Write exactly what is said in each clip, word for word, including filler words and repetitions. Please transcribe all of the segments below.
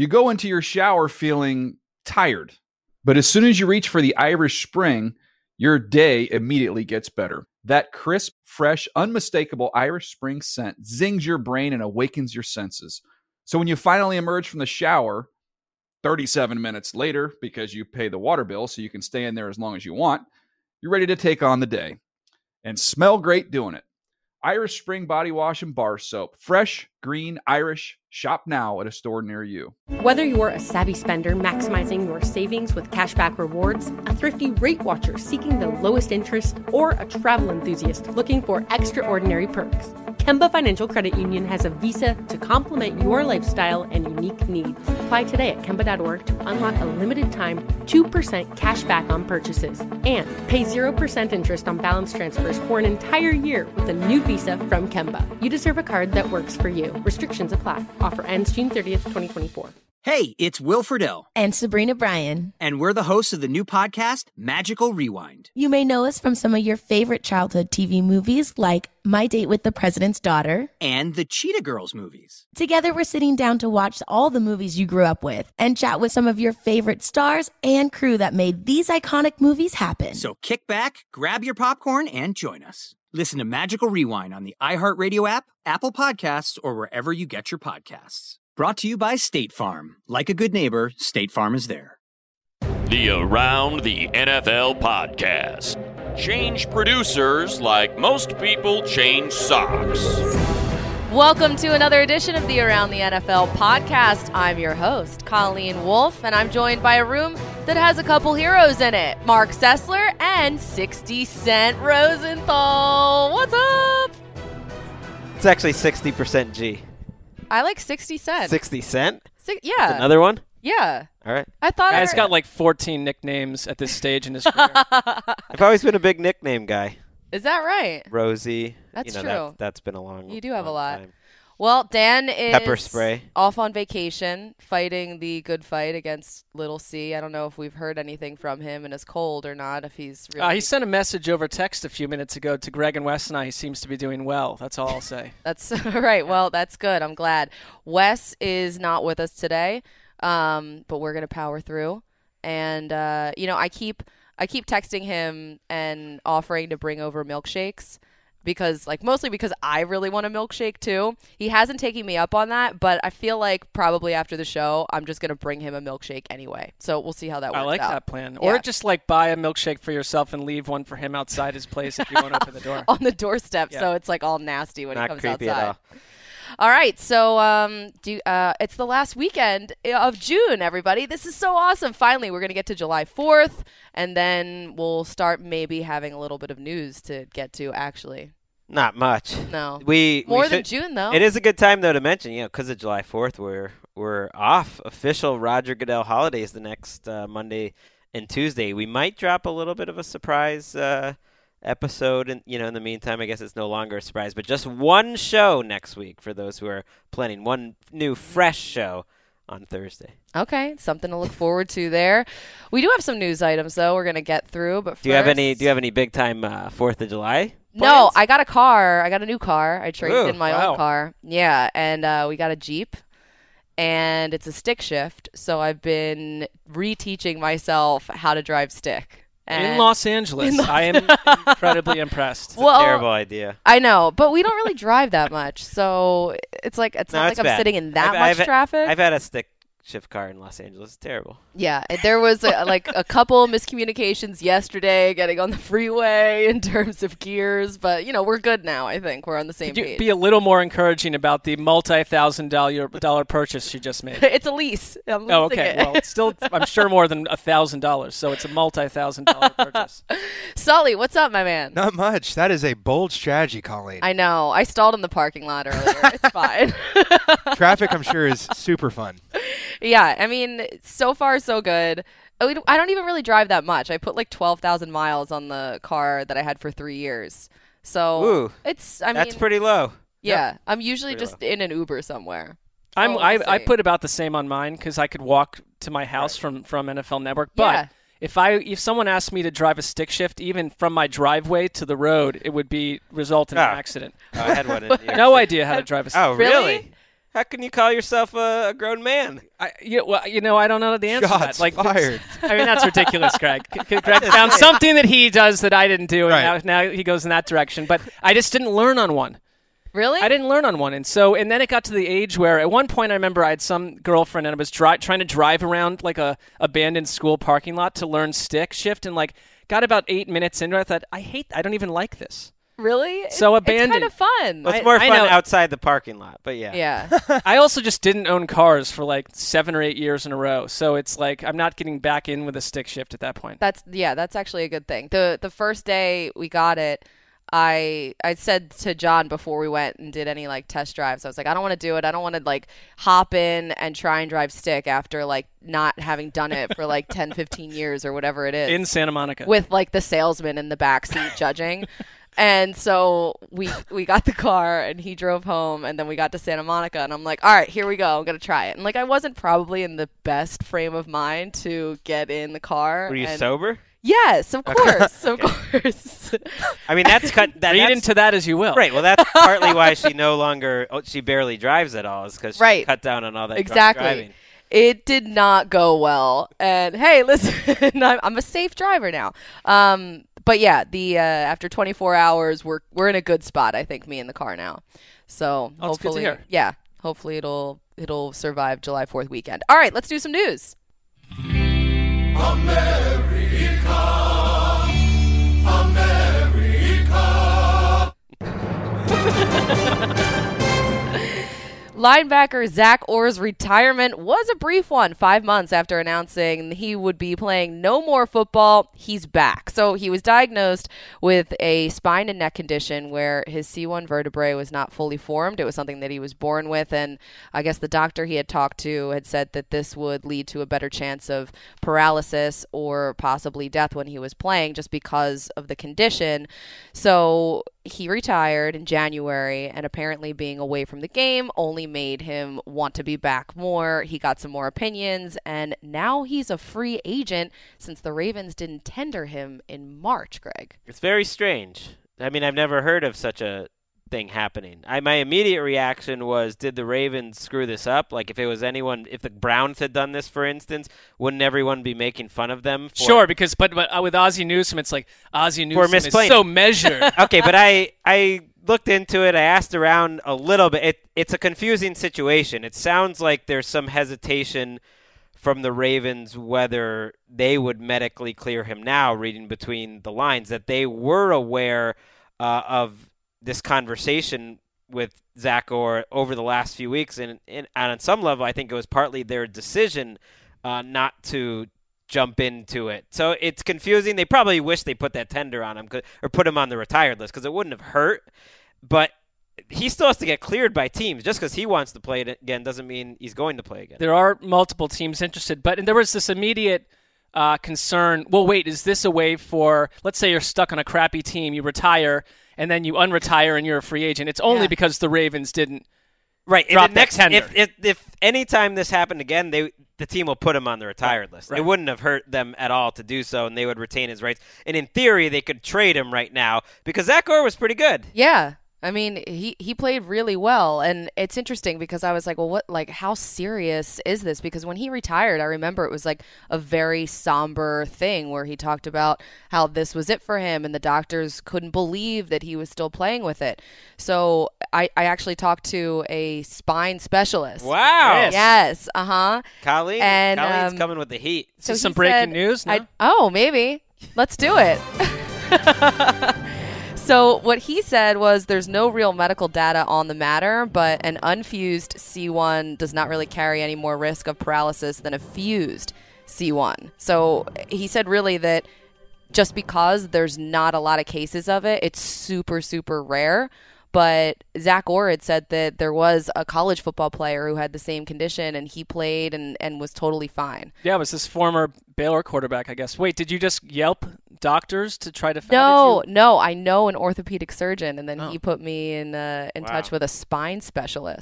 You go into your shower feeling tired, but as soon as you reach for the Irish Spring, your day immediately gets better. That crisp, fresh, unmistakable Irish Spring scent zings your brain and awakens your senses. So when you finally emerge from the shower, thirty-seven minutes later, because you pay the water bill so you can stay in there as long as you want, you're ready to take on the day. And smell great doing it. Irish Spring Body Wash and Bar Soap. Fresh, green, Irish. Shop now at a store near you. Whether you're a savvy spender maximizing your savings with cashback rewards, a thrifty rate watcher seeking the lowest interest, or a travel enthusiast looking for extraordinary perks, Kemba Financial Credit Union has a visa to complement your lifestyle and unique needs. Apply today at Kemba dot org to unlock a limited time two percent cash back on purchases and pay zero percent interest on balance transfers for an entire year with a new visa from Kemba. You deserve a card that works for you. Restrictions apply. Offer ends June thirtieth, twenty twenty-four. Hey, it's Will Friedle. And Sabrina Bryan. And we're the hosts of the new podcast, Magical Rewind. You may know us from some of your favorite childhood T V movies like My Date with the President's Daughter. And the Cheetah Girls movies. Together, we're sitting down to watch all the movies you grew up with and chat with some of your favorite stars and crew that made these iconic movies happen. So kick back, grab your popcorn, and join us. Listen to Magical Rewind on the iHeartRadio app, Apple Podcasts, or wherever you get your podcasts. Brought to you by State Farm. Like a good neighbor, State Farm is there. The Around the N F L podcast. Change producers like most people change socks. Welcome to another edition of the Around the N F L podcast. I'm your host, Colleen Wolfe, and I'm joined by a room that has a couple heroes in it. Mark Sessler and sixty Cent Rosenthal. What's up? It's actually sixty percent G. I like sixty Cent. sixty Cent? Si- yeah. That's another one? Yeah. All right. I thought Guy's I got like fourteen nicknames at this stage in his career. I've always been a big nickname guy. Is that right? Rosie. That's you know, true. That, that's been a long You do have a lot. time. Well, Dan is Pepper spray. off on vacation fighting the good fight against Little C. I don't know if we've heard anything from him and is cold or not, if he's really... Uh, he sent a message over text a few minutes ago to Greg and Wes and I. He seems to be doing well. That's all I'll say. That's right. Well, that's good. I'm glad. Wes is not with us today, um, but we're going to power through. And, uh, you know, I keep I keep texting him and offering to bring over milkshakes. Because, like, mostly because I really want a milkshake, too. He hasn't taken me up on that, but I feel like probably after the show, I'm just going to bring him a milkshake anyway. So we'll see how that works out. I like that plan. Yeah. Or just, like, buy a milkshake for yourself and leave one for him outside his place if you won't open the door. On the doorstep, Yeah. so it's, like, all nasty when Not he comes creepy outside. at all. All right, so um, do uh, it's the last weekend of June, everybody. This is so awesome. Finally, we're going to get to July fourth, and then we'll start maybe having a little bit of news to get to, actually. Not much. No. We More we than should, June, though. It is a good time, though, to mention, you know, because of July fourth, we're, we're off official Roger Goodell holidays the next uh, Monday and Tuesday. We might drop a little bit of a surprise uh, episode, and you know, in the meantime, I guess it's no longer a surprise, but just one show next week for those who are planning. One new, fresh show on Thursday. Okay, something to look forward to there. We do have some news items, though, we're going to get through. But Do you have first- any? Do you have any big time uh, Fourth of July? No, plans? I got a car. I got a new car. I traded Ooh, in my wow. old car. Yeah, and uh, we got a Jeep, and it's a stick shift. So I've been reteaching myself how to drive stick. In And- Los Angeles. In Los- I am incredibly impressed. It's a Well, terrible idea. I know, but we don't really drive that much, so it's like it's No, not it's like I'm bad. sitting in that I've- much I've- traffic. I've had a stick shift car in Los Angeles. It's terrible. Yeah, and there was a, like a couple miscommunications yesterday getting on the freeway in terms of gears, but you know we're good now. I think we're on the same Could you page. be a little more encouraging about the multi-thousand dollar dollar purchase you just made? It's a lease. I'm Oh, leasing okay. it. Well, it's still, I'm sure more than a thousand dollars. So it's a multi-thousand dollar purchase. Sully, what's up, my man? Not much. That is a bold strategy, Colleen. I know. I stalled in the parking lot earlier. It's fine. Traffic, I'm sure, is super fun. Yeah, I mean, so far so good. I don't- I don't even really drive that much. I put like twelve thousand miles on the car that I had for three years. So Ooh, it's, I That's mean, pretty low. yeah, I'm usually Pretty just in an Uber somewhere. I'm, Oh, I, we'll I see. put about the same on mine because I could walk to my house from, from N F L Network. But Yeah. if I if someone asked me to drive a stick shift, even from my driveway to the road, it would be result in Ah. an accident. Oh, I had one in New York No City. idea how to drive a stick Oh, Really? really? How can you call yourself a, a grown man? I, you, well, you know, I don't know the answer Shots to that. Like, fired. I mean, that's ridiculous, Greg. Greg found something that he does that I didn't do, and Right. now, now he goes in that direction. But I just didn't learn on one. Really? I didn't learn on one. And so, and then it got to the age where at one point I remember I had some girlfriend and I was dri- trying to drive around like a abandoned school parking lot to learn stick shift, and like got about eight minutes into it. I thought, I hate, I don't even like this. Really? So It's- abandoned. It's kind of fun. Well, it's I- more I fun know. outside the parking lot, but yeah. Yeah. I also just didn't own cars for like seven or eight years in a row. So it's like I'm not getting back in with a stick shift at that point. That's yeah, that's actually a good thing. The the first day we got it, I I said to John before we went and did any like test drives, I was like, I don't want to do it. I don't want to like hop in and try and drive stick after like not having done it for like ten, fifteen years or whatever it is. In Santa Monica. With like the salesman in the back seat judging. And so we we got the car and he drove home, and then we got to Santa Monica, and I'm like, all right, here we go. I'm going to try it. And like I wasn't probably in the best frame of mind to get in the car. Were you and sober? Yes, of course, of course. I mean, that's cut. That, Read that's, into that as you will. Right. Well, that's partly why she no longer, oh, she barely drives at all, is because she Right. cut down on all that drunk Exactly. driving. It did not go well. And hey, listen, I'm, I'm a safe driver now. Um, but yeah, the uh, after twenty-four hours, we're we're in a good spot. I think me in the car now. So Oh, that's good to hopefully, hear. yeah, hopefully it'll it'll survive July fourth weekend. All right, let's do some news. Linebacker Zach Orr's retirement was a brief one. Five months after announcing he would be playing no more football, he's back. So he was diagnosed with a spine and neck condition where his C one vertebrae was not fully formed. It was something that he was born with, and I guess the doctor he had talked to had said that this would lead to a better chance of paralysis or possibly death when he was playing just because of the condition. So he retired in January, and apparently being away from the game only made him want to be back more. He got some more opinions, and now he's a free agent since the Ravens didn't tender him in March, Greg. It's very strange. I mean, I've never heard of such a thing happening. I my immediate reaction was, did the Ravens screw this up? Like, if it was anyone, if the Browns had done this, for instance, wouldn't everyone be making fun of them? For, Sure, because but, but uh, with Ozzie Newsome, it's like Ozzie Newsome is misplaying. so measured. Okay, but I I looked into it. I asked around a little bit. It it's a confusing situation. It sounds like there's some hesitation from the Ravens whether they would medically clear him now, reading between the lines, that they were aware uh, of this conversation with Zach Orr over the last few weeks, and, and, and on some level, I think it was partly their decision uh, not to jump into it. So it's confusing. They probably wish they put that tender on him or put him on the retired list because it wouldn't have hurt, but he still has to get cleared by teams. Just because he wants to play it again doesn't mean he's going to play again. There are multiple teams interested, but there was this immediate uh, concern. Well, wait, is this a way for, let's say you're stuck on a crappy team, you retire, and then you unretire and you're a free agent. It's only Yeah. because the Ravens didn't right. drop the next, that tender. If, if, if any time this happened again, they the team will put him on the retired list. Right. It wouldn't have hurt them at all to do so, and they would retain his rights. And in theory, they could trade him right now because Zach Orr was pretty good. Yeah. I mean, he, he played really well, and it's interesting because I was like, well, what, like, how serious is this? Because when he retired, I remember it was like a very somber thing where he talked about how this was it for him, and the doctors couldn't believe that he was still playing with it. So I, I actually talked to a spine specialist. Wow. Yes, uh-huh. Colleen, And, Colleen's um, coming with the heat. So some he breaking said- news, no? I- oh, maybe. Let's do it. So what he said was there's no real medical data on the matter, but an unfused C one does not really carry any more risk of paralysis than a fused C one. So he said really that just because there's not a lot of cases of it, it's super, super rare. But Zach Orr had said that there was a college football player who had the same condition, and he played and, and was totally fine. Yeah, it was this former Baylor quarterback, I guess. Wait, did you just Yelp doctors to try to find No, no, I know an orthopedic surgeon, and then Oh. he put me in uh, in Wow. touch with a spine specialist.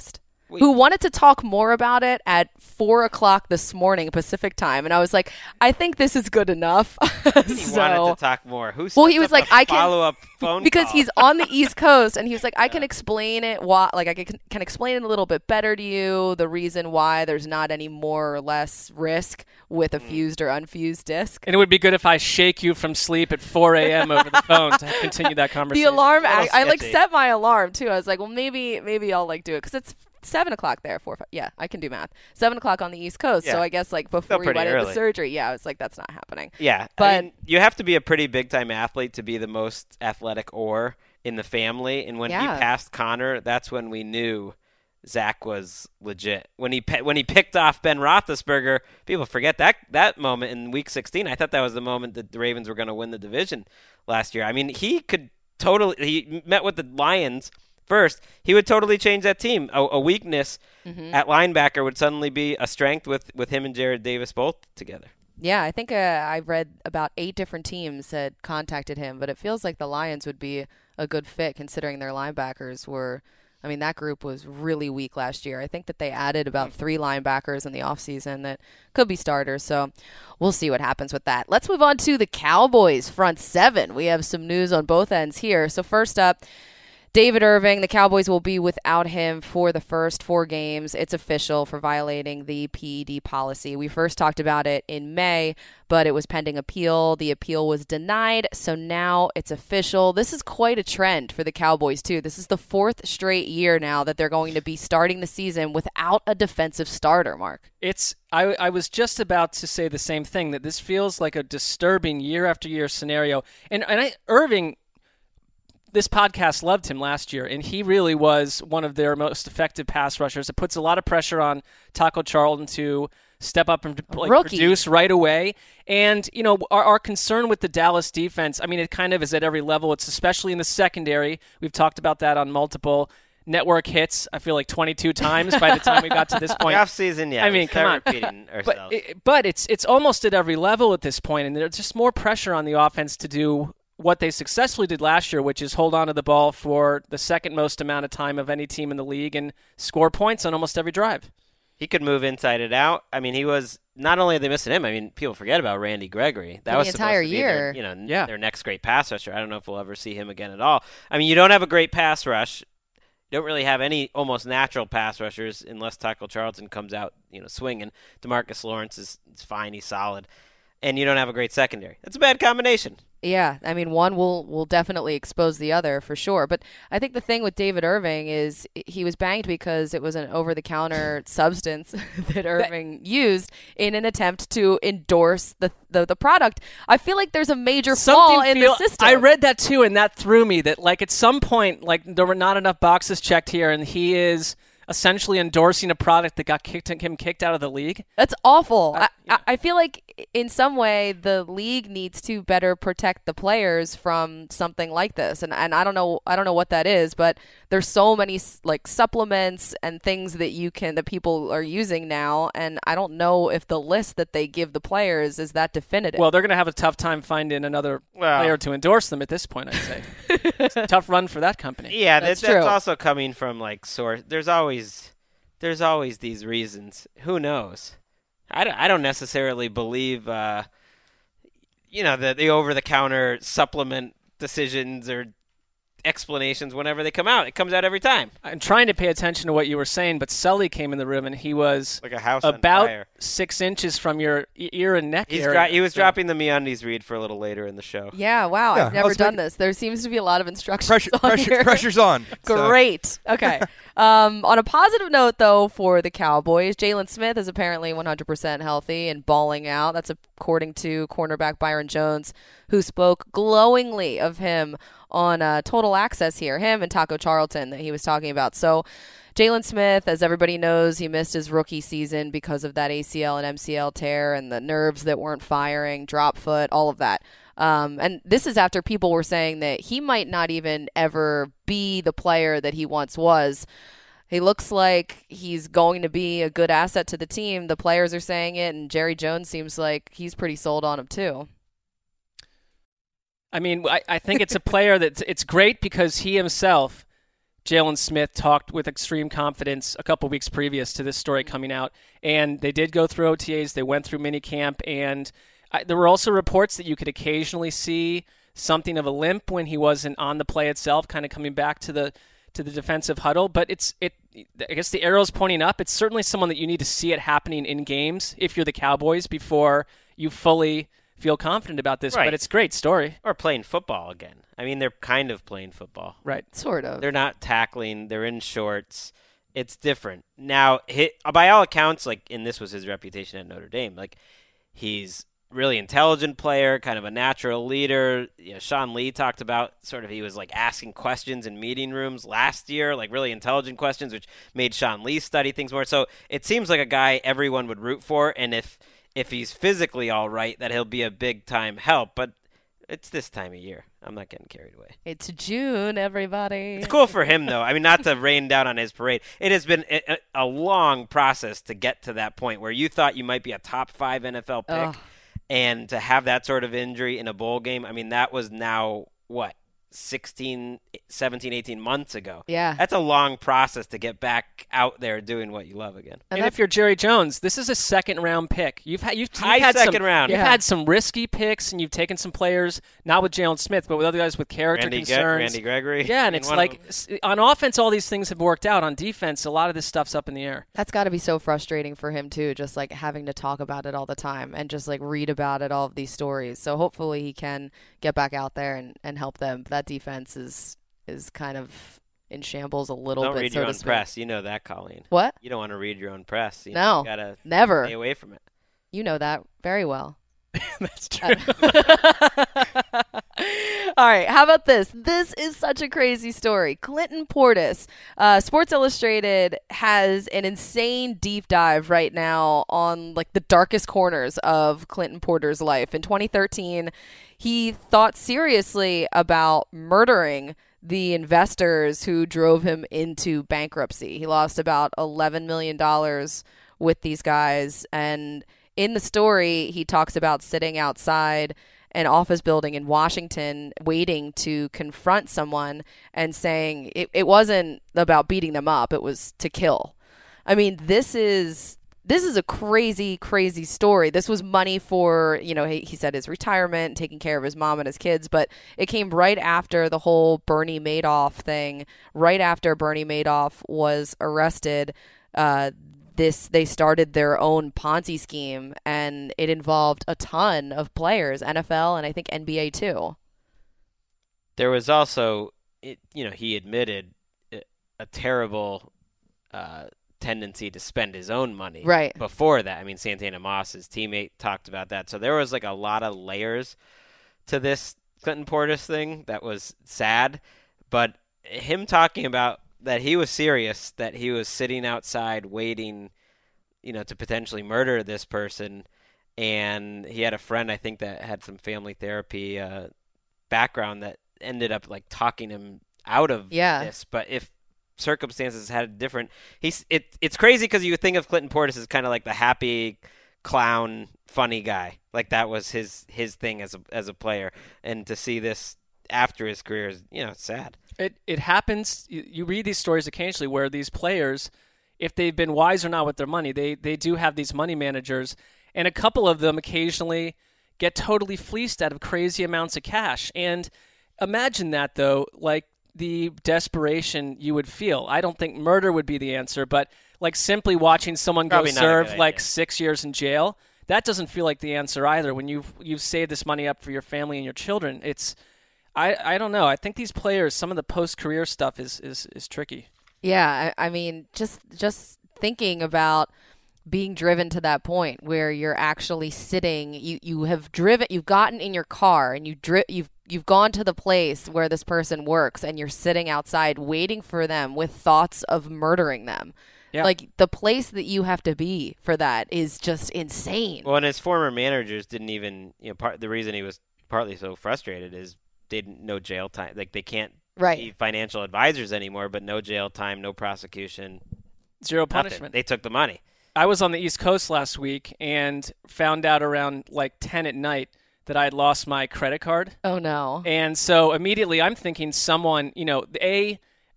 who wanted to talk more about it at four o'clock this morning Pacific time, and I was like, I think this is good enough. He so, wanted to talk more. Who well, he was like, I can follow up phone because call? he's on the East Coast, and he was like, I can explain it. Why, like, I can, can explain it a little bit better to you. The reason why there's not any more or less risk with a fused or unfused disc. And it would be good if I shake you from sleep at four a.m. over the phone to continue that conversation. The alarm, I, I like sketchy. set my alarm too. I was like, well, maybe, maybe I'll like do it because it's seven o'clock there. Four, five, yeah, I can do math. Seven o'clock on the East Coast. Yeah. So I guess like before we pretty went into early. surgery, yeah, I was like, that's not happening. Yeah, But- I mean, you have to be a pretty big-time athlete to be the most athletic or in the family. And when Yeah. he passed Connor, that's when we knew Zach was legit. When he pe- when he picked off Ben Roethlisberger, people forget that that moment in Week sixteen. I thought that was the moment that the Ravens were going to win the division last year. I mean, he could totally. He met with the Lions first. He would totally change that team. A, a weakness Mm-hmm. at linebacker would suddenly be a strength with with him and Jared Davis both together. Yeah, I think uh, I read about eight different teams had contacted him, but it feels like the Lions would be a good fit considering their linebackers were. I mean, that group was really weak last year. I think that they added about three linebackers in the offseason that could be starters. So we'll see what happens with that. Let's move on to the Cowboys front seven. We have some news on both ends here. So first up, David Irving, the Cowboys will be without him for the first four games. It's official for violating the P E D policy. We first talked about it in May, but it was pending appeal. The appeal was denied, so now it's official. This is quite a trend for the Cowboys, too. This is the fourth straight year now that they're going to be starting the season without a defensive starter, Mark. It's I, I was just about to say the same thing, that this feels like a disturbing year after year scenario. And, and I, Irving, this podcast loved him last year, and he really was one of their most effective pass rushers. It puts a lot of pressure on Taco Charlton to step up and like, Rookie. produce right away. And, you know, our, our concern with the Dallas defense, I mean, it kind of is at every level. It's especially in the secondary. We've talked about that on multiple network hits, I feel like twenty-two times by the time we got to this point. Playoff season, yeah. I we mean, start come on. repeating But, ourselves. it, but it's it's almost at every level at this point, and there's just more pressure on the offense to do what they successfully did last year, which is hold on to the ball for the second most amount of time of any team in the league and score points on almost every drive. He could move inside and out. I mean, he was not only are they missing him. I mean, people forget about Randy Gregory. That For the was entire supposed to year. be their, you know, Yeah. their next great pass rusher. I don't know if we'll ever see him again at all. I mean, you don't have a great pass rush. You don't really have any almost natural pass rushers unless Taco Charlton comes out, you know, swinging. DeMarcus Lawrence is, is fine. He's solid. And you don't have a great secondary. That's a bad combination. Yeah, I mean, one will will definitely expose the other for sure. But I think the thing with David Irving is he was banged because it was an over-the-counter substance that Irving used in an attempt to endorse the, the the product. I feel like there's a major flaw Something in feel- the system. I read that too, and that threw me. That like at some point, like there were not enough boxes checked here, and he is essentially endorsing a product that got kicked him kicked out of the league. That's awful. Uh, I, I, I feel like in some way the league needs to better protect the players from something like this, and and I don't know I don't know what that is, but there's so many s- like supplements and things that you can that people are using now, and I don't know if the list that they give the players is that definitive. Well, they're going to have a tough time finding another Well- player to endorse them at this point, I'd say. It's a tough run for that company. Yeah, That's that's, that's true. also coming from like source. There's always, there's always these reasons. Who knows? I don't, I don't necessarily believe, uh, you know, the the over the counter supplement decisions or explanations whenever they come out. It comes out every time, I'm trying to pay attention to what you were saying, but Sully came in the room and he was like a house on about fire. six inches from your e- ear and neck He's area. dro- he was So- dropping the MeUndies read for a little later in the show. yeah, wow, Yeah, I've I never was done making- this. There seems to be a lot of instructions Pressure, on pressure, here. pressure's on. So- Great. Okay. um, on a positive note, though, for the Cowboys, Jalen Smith is apparently one hundred percent healthy and balling out. That's according to cornerback Byron Jones, who spoke glowingly of him on uh, Total Access here, him and Taco Charlton that he was talking about. So Jalen Smith, as everybody knows, he missed his rookie season because of that A C L and M C L tear and the nerves that weren't firing, drop foot, all of that. Um, and this is after people were saying that he might not even ever be the player that he once was. He looks like he's going to be a good asset to the team. The players are saying it, and Jerry Jones seems like he's pretty sold on him too. I mean, I, I think it's a player that it's great because he himself Jalen Smith talked with extreme confidence a couple weeks previous to this story coming out, and they did go through O T As. They went through minicamp, and I, there were also reports that you could occasionally see something of a limp when he wasn't on the play itself, kind of coming back to the to the defensive huddle. But it's it. I guess the arrow's pointing up. It's certainly someone that you need to see it happening in games if you're the Cowboys before you fully feel confident about this. Right. But it's a great story. Or playing football again. I mean, they're kind of playing football. Right. Sort of. They're not tackling. They're in shorts. It's different. Now, hit, by all accounts, like, and this was his reputation at Notre Dame, like, he's really intelligent player, kind of a natural leader. You know, Sean Lee talked about sort of he was like asking questions in meeting rooms last year, like really intelligent questions, which made Sean Lee study things more. So it seems like a guy everyone would root for, and if if he's physically all right, that he'll be a big time help. But it's this time of year. I'm not getting carried away. It's June, everybody. It's cool for him, though. I mean, not to rain down on his parade. It has been a, a long process to get to that point where you thought you might be a top five N F L pick. Ugh. And to have that sort of injury in a bowl game, I mean, that was now, what, sixteen, seventeen, eighteen months ago. Yeah. That's a long process to get back out there doing what you love again. And, And if you're Jerry Jones, this is a second round pick. You've had you've, you've High had second some, round. You've Yeah. had some risky picks, and you've taken some players, not with Jalen Smith, but with other guys with character Randy, Ge- concerns. Randy Gregory. Yeah, and I mean, it's one like of s- on offense, all these things have worked out. On defense, a lot of this stuff's up in the air. That's got to be so frustrating for him, too, just like having to talk about it all the time and just like read about it, all of these stories. So hopefully he can get back out there and, and help them. That defense is is kind of in shambles a little Don't bit, read so your to own speak. press. You know that, Colleen. What? You don't want to read your own press. You No, You got to never. stay away from it. You know that very well. That's true. All right, how about this? This is such a crazy story. Clinton Portis, uh, Sports Illustrated has an insane deep dive right now on like the darkest corners of Clinton Porter's life. In twenty thirteen, he thought seriously about murdering the investors who drove him into bankruptcy. He lost about eleven million dollars with these guys, and in the story, he talks about sitting outside an office building in Washington waiting to confront someone and saying it, it wasn't about beating them up, it was to kill. I mean, this is this is a crazy, crazy story. This was money for, you know, he, he said his retirement, taking care of his mom and his kids, but it came right after the whole Bernie Madoff thing, right after Bernie Madoff was arrested. Uh, This they started their own Ponzi scheme, and it involved a ton of players, N F L and I think N B A too. There was also, it, you know, he admitted a, a terrible uh, tendency to spend his own money. Right. Before that, I mean, Santana Moss, his teammate, talked about that. So there was like a lot of layers to this Clinton Portis thing that was sad. But him talking about that he was serious, that he was sitting outside waiting, you know, to potentially murder this person. And he had a friend, I think, that had some family therapy uh, background that ended up like talking him out of Yeah. this. But if circumstances had different, he's it. It's crazy because you think of Clinton Portis as kind of like the happy clown, funny guy. Like that was his his thing as a as a player, and to see this after his career is, you know, it's sad. It it happens. You, you read these stories occasionally where these players, if they've been wise or not with their money, they they do have these money managers, and a couple of them occasionally get totally fleeced out of crazy amounts of cash. And imagine that, though, like the desperation you would feel. I don't think murder would be the answer, but like simply watching someone Probably go not a serve good like idea. six years in jail, that doesn't feel like the answer either. When you've you've saved this money up for your family and your children, it's I, I don't know. I think these players, some of the post-career stuff is, is, is tricky. Yeah, I, I mean, just just thinking about being driven to that point where you're actually sitting, you, you have driven, you've gotten in your car and you dri- you've you've gone to the place where this person works, and you're sitting outside waiting for them with thoughts of murdering them. Yeah. Like the place that you have to be for that is just insane. Well, and his former managers didn't even, you know, part the reason he was partly so frustrated is they didn't no jail time. Like they can't Right. be financial advisors anymore, but no jail time, no prosecution, Zero nothing. punishment. They took the money. I was on the East Coast last week and found out around like ten at night that I had lost my credit card. Oh no. And so immediately I'm thinking someone, you know, A,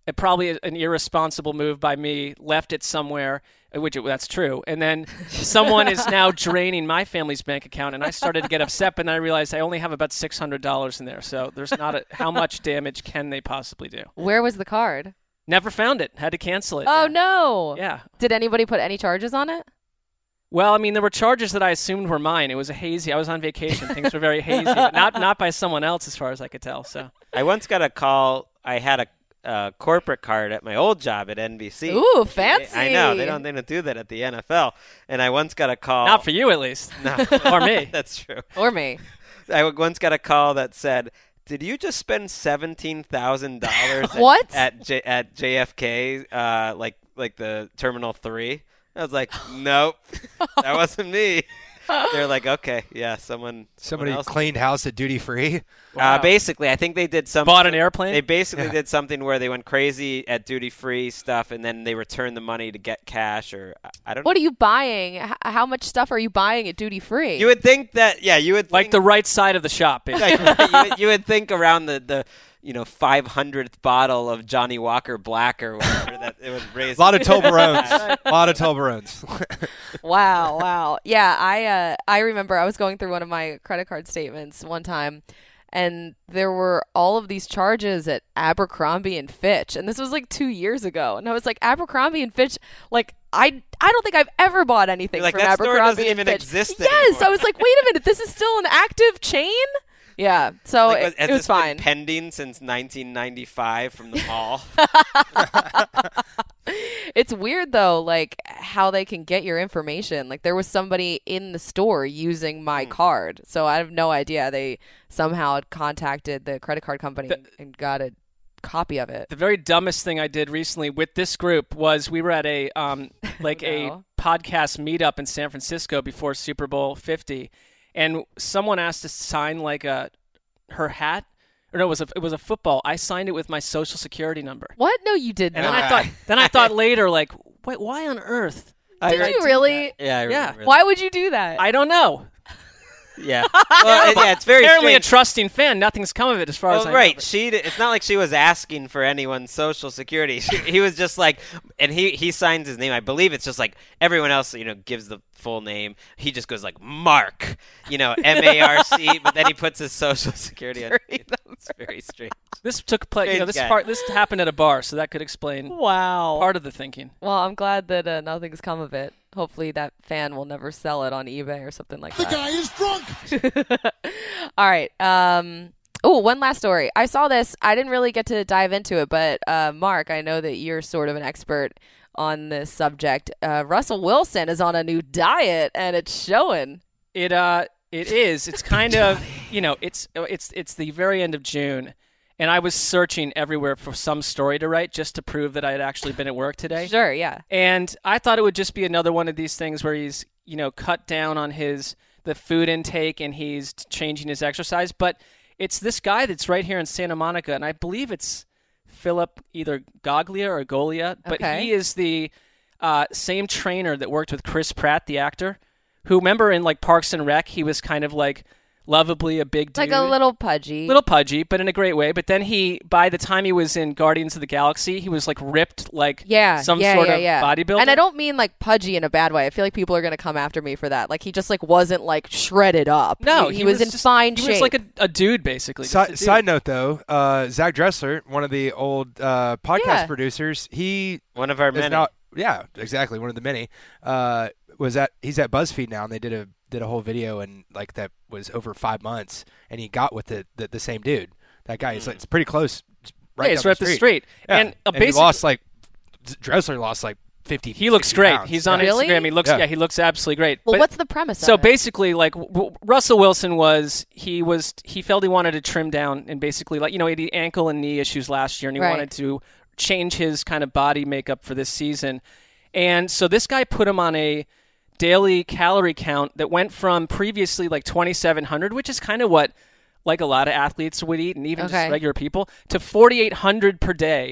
it probably an irresponsible move by me, left it somewhere, which it, that's true. And then someone is now draining my family's bank account, and I started to get upset, but then I realized I only have about six hundred dollars in there. So there's not a, how much damage can they possibly do? Where was the card? Never found it. Had to cancel it. Oh, yeah. no. Yeah. Did anybody put any charges on it? Well, I mean, there were charges that I assumed were mine. It was a hazy. I was on vacation. Things were very hazy, but not not by someone else, as far as I could tell. So I once got a call. I had a uh, corporate card at my old job at N B C. Ooh, fancy! I know they don't they don't do that at the N F L. And I once got a call. Not for you, at least. No, or me. That's true. Or me. I once got a call that said, "Did you just spend seventeen thousand dollars what at at, J- at J F K? Uh, like like the Terminal Three?" I was like, "Nope, that wasn't me." They're like, "Okay, yeah, someone Somebody someone else cleaned house at duty free. Uh, basically, I think they did something. Bought an airplane? They basically Yeah. did something where they went crazy at duty free stuff, and then they returned the money to get cash, or I- I don't. What are you buying? H- how much stuff are you buying at duty free? You would think that, yeah, you would Like think, the right side of the shop, basically. like, you, would, you would think around the, the you know five hundredth bottle of Johnny Walker Black or whatever that it would raise. A lot of Toblerones. A lot of Toblerones. Wow, wow. Yeah, I uh, I remember I was going through one of my credit card statements one time, and there were all of these charges at Abercrombie and Fitch, and this was like two years ago, and I was like, Abercrombie and Fitch, like I I don't think I've ever bought anything You're like, from that store Abercrombie doesn't and even Fitch. exist Yes, anymore. I was like, wait a minute, this is still an active chain? Yeah, so Like, it, has it was this been fine. pending since nineteen ninety-five from the mall. It's weird though, like how they can get your information. Like there was somebody in the store using my Mm. card, so I have no idea. They somehow had contacted the credit card company The- and got a copy of it. The very dumbest thing I did recently with this group was we were at a um like No. a podcast meetup in San Francisco before Super Bowl fifty, and someone asked to sign like a her hat. Or no, it was a it was a football. I signed it with my social security number. What? No, you did And not. then I thought then I thought later, like, wait, why on earth? Did I you did really? yeah, I Yeah. remember. Why would you do that? I don't know. Yeah. Well, it- yeah, it's very Apparently, strange. a trusting fan. Nothing's come of it, as far as Well, I know. right. She. d- It's not like she was asking for anyone's social security. She, he was just like, and he he signs his name. I believe it's just like everyone else, you know, gives the full name. He just goes like Mark, you know, M A R C, but then he puts his social security on. It's very strange. This took place. You know, Strange this guy. part. This happened at a bar, so that could explain Wow. part of the thinking. Well, I'm glad that uh, nothing's come of it. Hopefully that fan will never sell it on eBay or something like that. The guy is drunk. All right. Um, oh, one last story. I saw this. I didn't really get to dive into it, but uh, Mark, I know that you're sort of an expert on this subject. Uh, Russell Wilson is on a new diet, and it's showing. It uh, it is. It's kind of you know, it's it's it's the very end of June, and I was searching everywhere for some story to write just to prove that I had actually been at work today. Sure, yeah. And I thought it would just be another one of these things where he's, you know, cut down on his the food intake and he's changing his exercise. But it's this guy that's right here in Santa Monica, and I believe it's Philip either Goglia or Golia. But Okay. he is the uh, same trainer that worked with Chris Pratt, the actor, who, remember in like Parks and Rec, he was kind of like lovably a big dude. Like a little pudgy. Little pudgy, but in a great way. But then he, by the time he was in Guardians of the Galaxy, he was like ripped like Yeah, some yeah, sort yeah, of yeah. bodybuilder. And I don't mean like pudgy in a bad way. I feel like people are going to come after me for that. Like he just like wasn't like shredded up. No, he, he, was, in just- fine he shape. was like a, a dude, basically. just a Side, dude. side note, though, uh, Zach Dressler, one of the old uh, podcast Yeah. producers, he One of our is many. now, yeah, exactly, one of the many. Uh, was at he's at BuzzFeed now, and they did a did a whole video, and like that was over five months, and he got with the the, the same dude. That guy is like, it's pretty close, right Yeah, it's down right up the the street. street. Yeah. And, uh, he basic- lost like Dressler lost like fifty. He looks sixty great. pounds. He's on yeah. Really? Instagram. He looks yeah. Yeah. he looks absolutely great. well, But- what's the premise So of it? basically, like w- Russell Wilson was, he was, he felt he wanted to trim down and basically, like, you know, he had ankle and knee issues last year, and he Right. wanted to change his kind of body makeup for this season. And so this guy put him on a daily calorie count that went from previously like twenty-seven hundred, which is kind of what like a lot of athletes would eat, and even Okay. just regular people, to forty-eight hundred per day.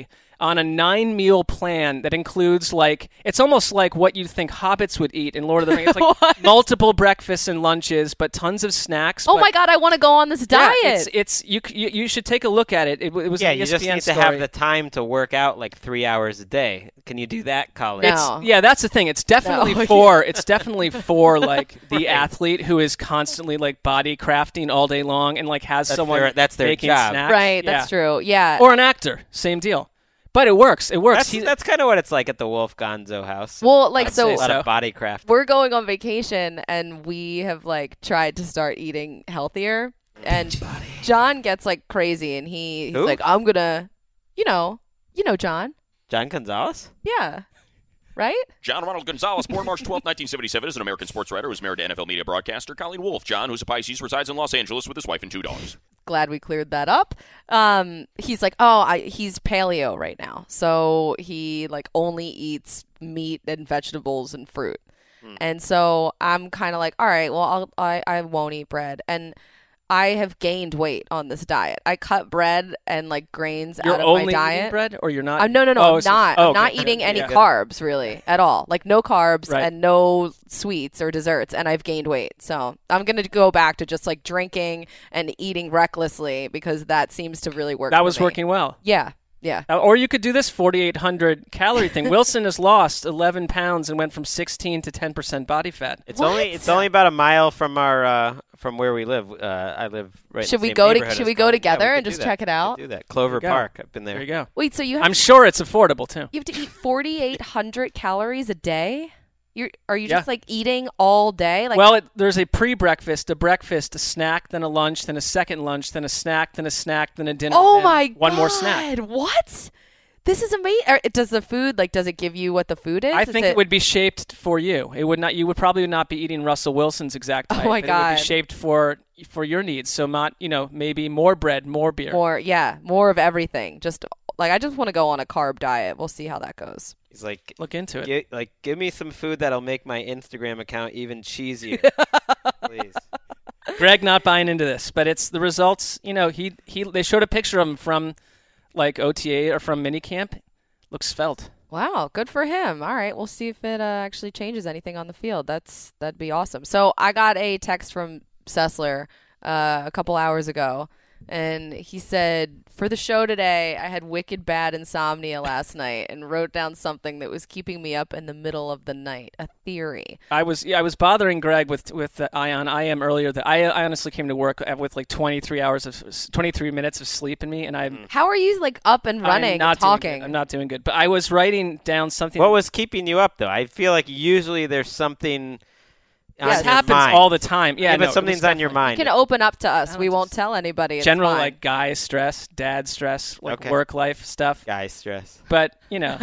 on a nine meal plan that includes like it's almost like what you'd think hobbits would eat in Lord of the Rings. It's like multiple breakfasts and lunches, but tons of snacks. Oh but, my God, I want to go on this diet. Yeah, it's, it's you, you. You should take a look at it. It, it was yeah, an you E S P N just need story. to have the time to work out like three hours a day. Can you do that, Colin? No. It's, yeah, that's the thing. It's definitely No. for it's definitely for like the athlete who is constantly like body crafting all day long and like has That's someone their- that's their making job. snacks. Right, Yeah. that's true. Yeah. Or an actor, same deal. But it works. It works. That's, He- that's kind of what it's like at the Wolf Gonzo house. well, like, I'd so say a lot so. of body craft. we're going on vacation and we have like tried to start eating healthier. And John gets like crazy and he, he's Who? like, I'm going to, you know, you know, John. John Gonzalez? Yeah. Right? John Ronald Gonzalez, born March twelfth, nineteen seventy-seven, is an American sports writer who's married to N F L media broadcaster Colleen Wolfe. John, who's a Pisces, resides in Los Angeles with his wife and two daughters. Glad we cleared that up. Um, he's like, oh, I, he's paleo right now, so he like only eats meat and vegetables and fruit. Hmm. And so I'm kind of like, all right, well, I'll, I I won't eat bread, and I have gained weight on this diet. I cut bread and like grains You're out of only my diet. eating bread, or you're not? Uh, no, no, no, Oh, I'm so- not. oh, I'm not okay. eating any Yeah. carbs really at all. Like no carbs Right. and no sweets or desserts, and I've gained weight. So I'm gonna go back to just like drinking and eating recklessly because that seems to really work. That for was me. working well. Yeah, yeah. Uh, Or you could do this forty-eight hundred calorie thing. Wilson has lost eleven pounds and went from sixteen to ten percent body fat. It's only it's only about a mile from our uh, from where we live. Uh, I live right. Should in we the same go to- neighborhood should as we go Colin. together Yeah, we and could just do check that. it out? We could do that. Clover go. Park. I've been there. There you go. Wait, so you have I'm to, sure it's affordable too. you have to eat forty-eight hundred calories a day? You're are you Yeah. just like eating all day? Like Well, it, there's a pre-breakfast, a breakfast, a snack, then a lunch, then a second lunch, then a snack, then a snack, then a dinner. oh then my one God, more snack. What? This is amazing. Does the food like does it give you what the food is? I Is think it, would be shaped for you. It would not. You would probably not be eating Russell Wilson's exact Oh diet. my but It would God. be shaped for for your needs. So not, you know, maybe more bread, more beer. more yeah more of everything. Just like I just want to go on a carb diet. We'll see how that goes. He's like, Look into it. "Gi- like, give me some food that'll make my Instagram account even cheesier, please. Greg not buying into this, but it's the results. You know, he he they showed a picture of him from like O T A or from minicamp. Looks svelte. Wow, good for him. All right, we'll see if it uh, actually changes anything on the field. That's that'd be awesome. So I got a text from Sessler uh, a couple hours ago, and he said, for the show today, I had wicked bad insomnia last night and wrote down something that was keeping me up in the middle of the night, a theory. I was yeah, I was bothering Greg with with the Ion I am earlier. That I I honestly came to work with like twenty-three hours of twenty-three minutes of sleep in me, and I'm How are you like up and running I'm not and talking? Doing good. I'm not doing good. But I was writing down something. What was keeping you up, though? I feel like usually there's something on This your happens mind. all the time. Yeah, Yeah, but no, it something's was on your definitely- mind. You can open up to us. I We don't won't just- tell anybody. It's General fine. like guy stress, dad stress, like Okay. work life stuff. Guy stress. But you know,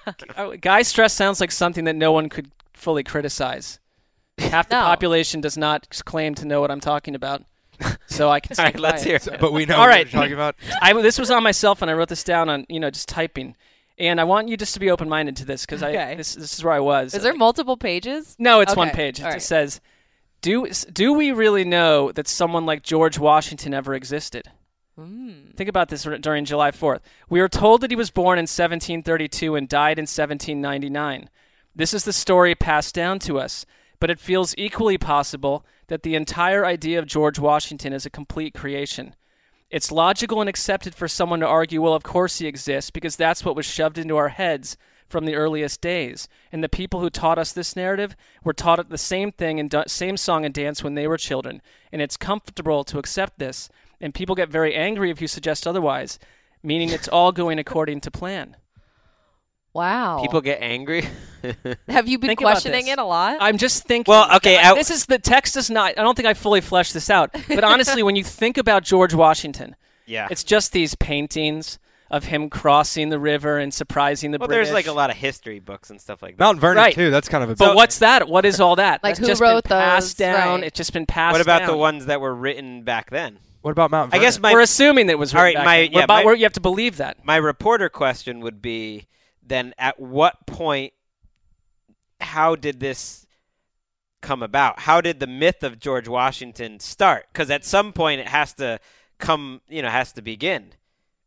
g- guy stress sounds like something that no one could fully criticize. Half the No. population does not claim to know what I'm talking about, so I can. All right, stay let's quiet. hear it. But we know All what right. you're talking about. I this was on my cell phone. I wrote this down on you know just typing, and I want you just to be open minded to this because I Okay. this this is where I was. Is there multiple pages? No, it's one Okay, page. It all just right. says, "Do do we really know that someone like George Washington ever existed?" Mm. Think about this r- during July fourth. We are told that he was born in seventeen thirty-two and died in seventeen ninety-nine. This is the story passed down to us, but it feels equally possible that the entire idea of George Washington is a complete creation. It's logical and accepted for someone to argue, well, of course he exists, because that's what was shoved into our heads from the earliest days. And the people who taught us this narrative were taught it the same thing and da- same song and dance when they were children. And it's comfortable to accept this. And people get very angry if you suggest otherwise, meaning it's all going according to plan. Wow. People get angry. Have you been Think about questioning this. it a lot? I'm just thinking. Well, okay, I- I- this is the text is not. I don't think I fully fleshed this out. But honestly, when you think about George Washington, Yeah. it's just these paintings of him crossing the river and surprising the well, British. there's like a lot of history books and stuff like that. Mount Vernon Right. too. That's kind of a. But big- what's that? What is all that? Like, That's who just wrote been passed those? down. Right. It's just been passed What about down. the ones that were written back then? What about Mount I Vernon? guess my We're assuming that it was All written right, back my- then. We're yeah, about- my- we're- you have to believe that. my reporter question would be then at what point how did this come about? How did the myth of George Washington start? Because at some point it has to come, you know, has to begin.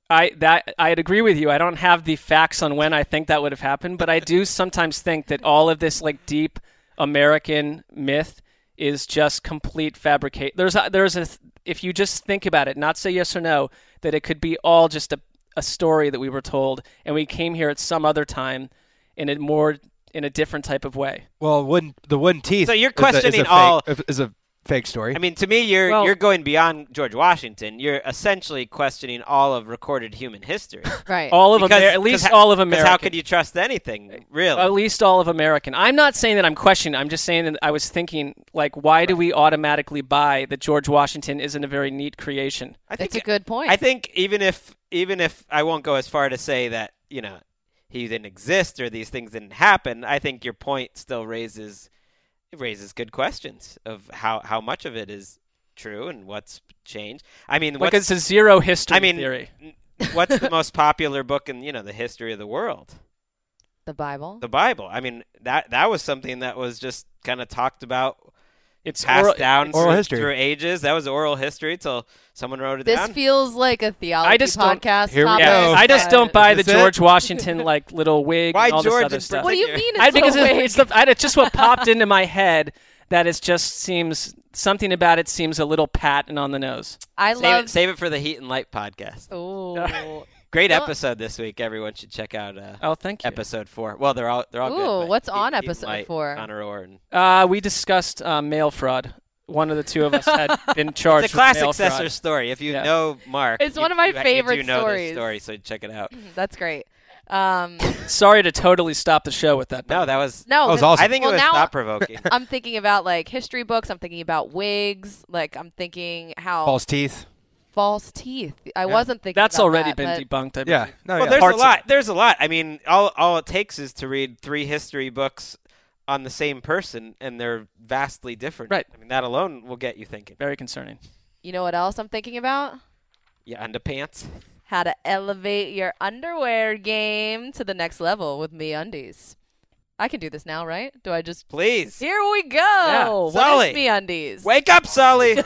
I that I'd agree with you. I don't have the facts on when I think that would have happened, but I do sometimes think that all of this like deep American myth is just complete fabricate. There's a, there's a if you just think about it, not say yes or no, that it could be all just a a story that we were told, and we came here at some other time in a more in a different type of way. Well, wooden, the wooden teeth. So you're is a- is questioning a fake- all- is a fake story. I mean, to me, you're Well- you're going beyond George Washington. You're essentially questioning all of recorded human history. Right. All of Because- Amer- at least 'cause all of Because American. how could you trust anything, really? At least all of American. I'm not saying that I'm questioning. I'm just saying that I was thinking, like, why do we automatically buy that George Washington isn't a very neat creation? I think It's a good point. I think even if even if I won't go as far to say that, you know, he didn't exist or these things didn't happen, I think your point still raises it raises good questions of how, how much of it is true and what's changed. I mean, Like, what's, it's a zero history I mean, theory. what's the most popular book in, you know, the history of the world? the Bible. The Bible. I mean, that that was something that was just kind of talked about, It's passed oral- down oral through, history. through ages. That was oral history till someone wrote it This down. feels like a theology I just don't- podcast. Here we topic, go. I just don't buy the Is this it? George Washington like little wig Why and all George this other in stuff. What do you particular? mean? I, It's because a it's, wig? it's, the, I, it's just what popped into my head. That it just seems something about it seems a little pat and on the nose. I Save love. it, save it for the Heat and Light podcast. Ooh. Great Well- episode this week. Everyone should check out uh, Oh, thank you. episode four. Well, they're all they're all good. Ooh, but what's Heat- on Heat and episode Light, four? Connor Orr and Uh, we discussed uh, mail fraud. One of the two of us had been charged it's a with classic mail Cesar fraud. story. If you Yeah. know Mark, It's you- one of my you, favorite you do know stories. This story, so check it out. That's great. Um, Sorry to totally stop the show with that. No, that was no, That was 'cause- awesome. I think well, it was now thought provoking. I'm thinking about like history books. I'm thinking about wigs. Like I'm thinking how False teeth. false teeth. I wasn't thinking That's about already that, been but debunked. I Yeah. believe. No. well, yeah. there's Parts a of lot. it. There's a lot. I mean, all all it takes is to read three history books on the same person, and they're vastly different. Right. I mean, that alone will get you thinking. Very concerning. you know what else I'm thinking about? Yeah, underpants. How to elevate your underwear game to the next level with MeUndies. I can do this now, right? Do I just? Please. Here we go. What Sully. is MeUndies? Wake up, Sully.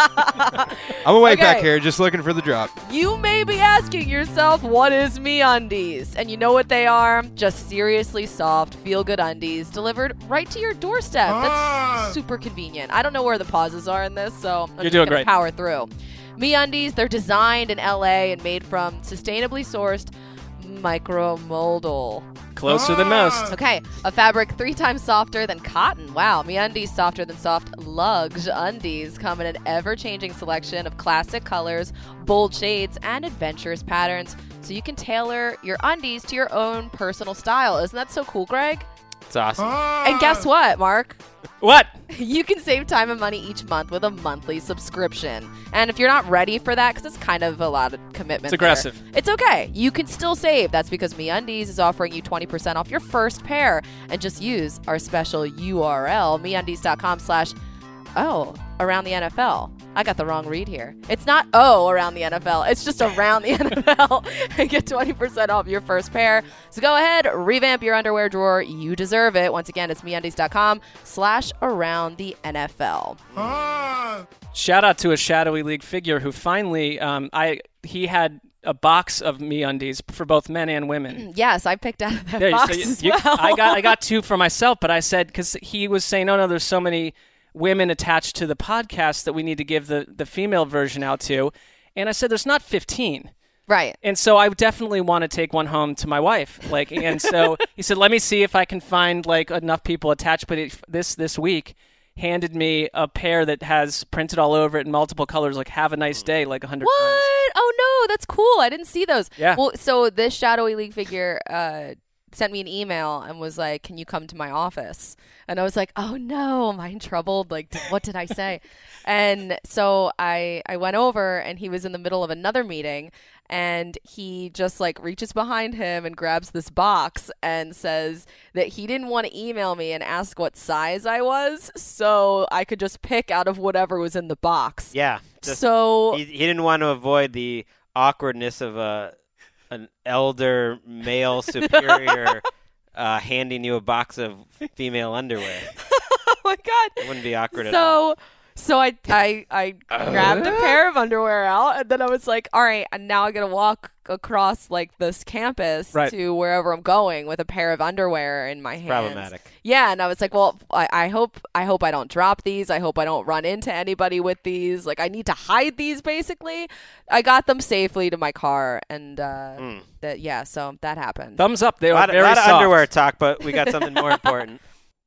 I'm awake back Okay. here, just looking for the drop. You may be asking yourself, what is MeUndies? And you know what they are? Just seriously soft, feel-good undies delivered right to your doorstep. That's super convenient. I don't know where the pauses are in this, so I'm You're just doing gonna great. power through. MeUndies, they're designed in L A and made from sustainably sourced micromodal. Closer than most. Okay, a fabric three times softer than cotton. Wow, MeUndies softer than soft lugs undies come in an ever-changing selection of classic colors, bold shades, and adventurous patterns, so you can tailor your undies to your own personal style. Isn't that so cool, Greg? It's awesome. And guess what, Mark? What? You can save time and money each month with a monthly subscription. And if you're not ready for that, because it's kind of a lot of commitment, It's there, aggressive. it's okay. You can still save. That's because MeUndies is offering you twenty percent off your first pair. And just use our special U R L, MeUndies.com slash, oh, around the N F L. I got the wrong read here. It's not oh around the N F L. It's just around the N F L and get twenty percent off your first pair. So go ahead, revamp your underwear drawer. You deserve it. Once again, it's MeUndies.com slash around the N F L. Shout out to a Shadowy League figure who finally, um, I he had a box of MeUndies for both men and women. Yes, I picked out of that There, box so you- as you- well. I got I got two for myself, but I said because he was saying, no, no, there's so many women attached to the podcast that we need to give the the female version out to, and I said there's not fifteen. Right. And so I definitely want to take one home to my wife. Like, and so he said, let me see if I can find like enough people attached. But it, this this week handed me a pair that has printed all over it in multiple colors, like "Have a nice day," like a hundred times. What? Oh no, that's cool. I didn't see those. Yeah. Well, so this Shadowy League figure uh, sent me an email and was like, "Can you come to my office?" And I was like, "Oh no, am I in trouble? Like, d- what did I say?" And so I I went over, and he was in the middle of another meeting, and he just like reaches behind him and grabs this box and says that he didn't want to email me and ask what size I was, so I could just pick out of whatever was in the box. Yeah. Just, So he, he didn't want to avoid the awkwardness of a an elder male superior uh, handing you a box of female underwear. oh my god. It wouldn't be awkward at all. So So I, I, I grabbed a pair of underwear out, and then I was like, all right, and now I got to walk across like this campus right. to wherever I'm going with a pair of underwear in my It's hands. problematic. Yeah, and I was like, well, I, I hope I hope I don't drop these. I hope I don't run into anybody with these. Like, I need to hide these, basically. I got them safely to my car, and uh, Mm. that yeah, so that happened. Thumbs up. They A were lot, of, very lot of soft. underwear talk, but we got something more important.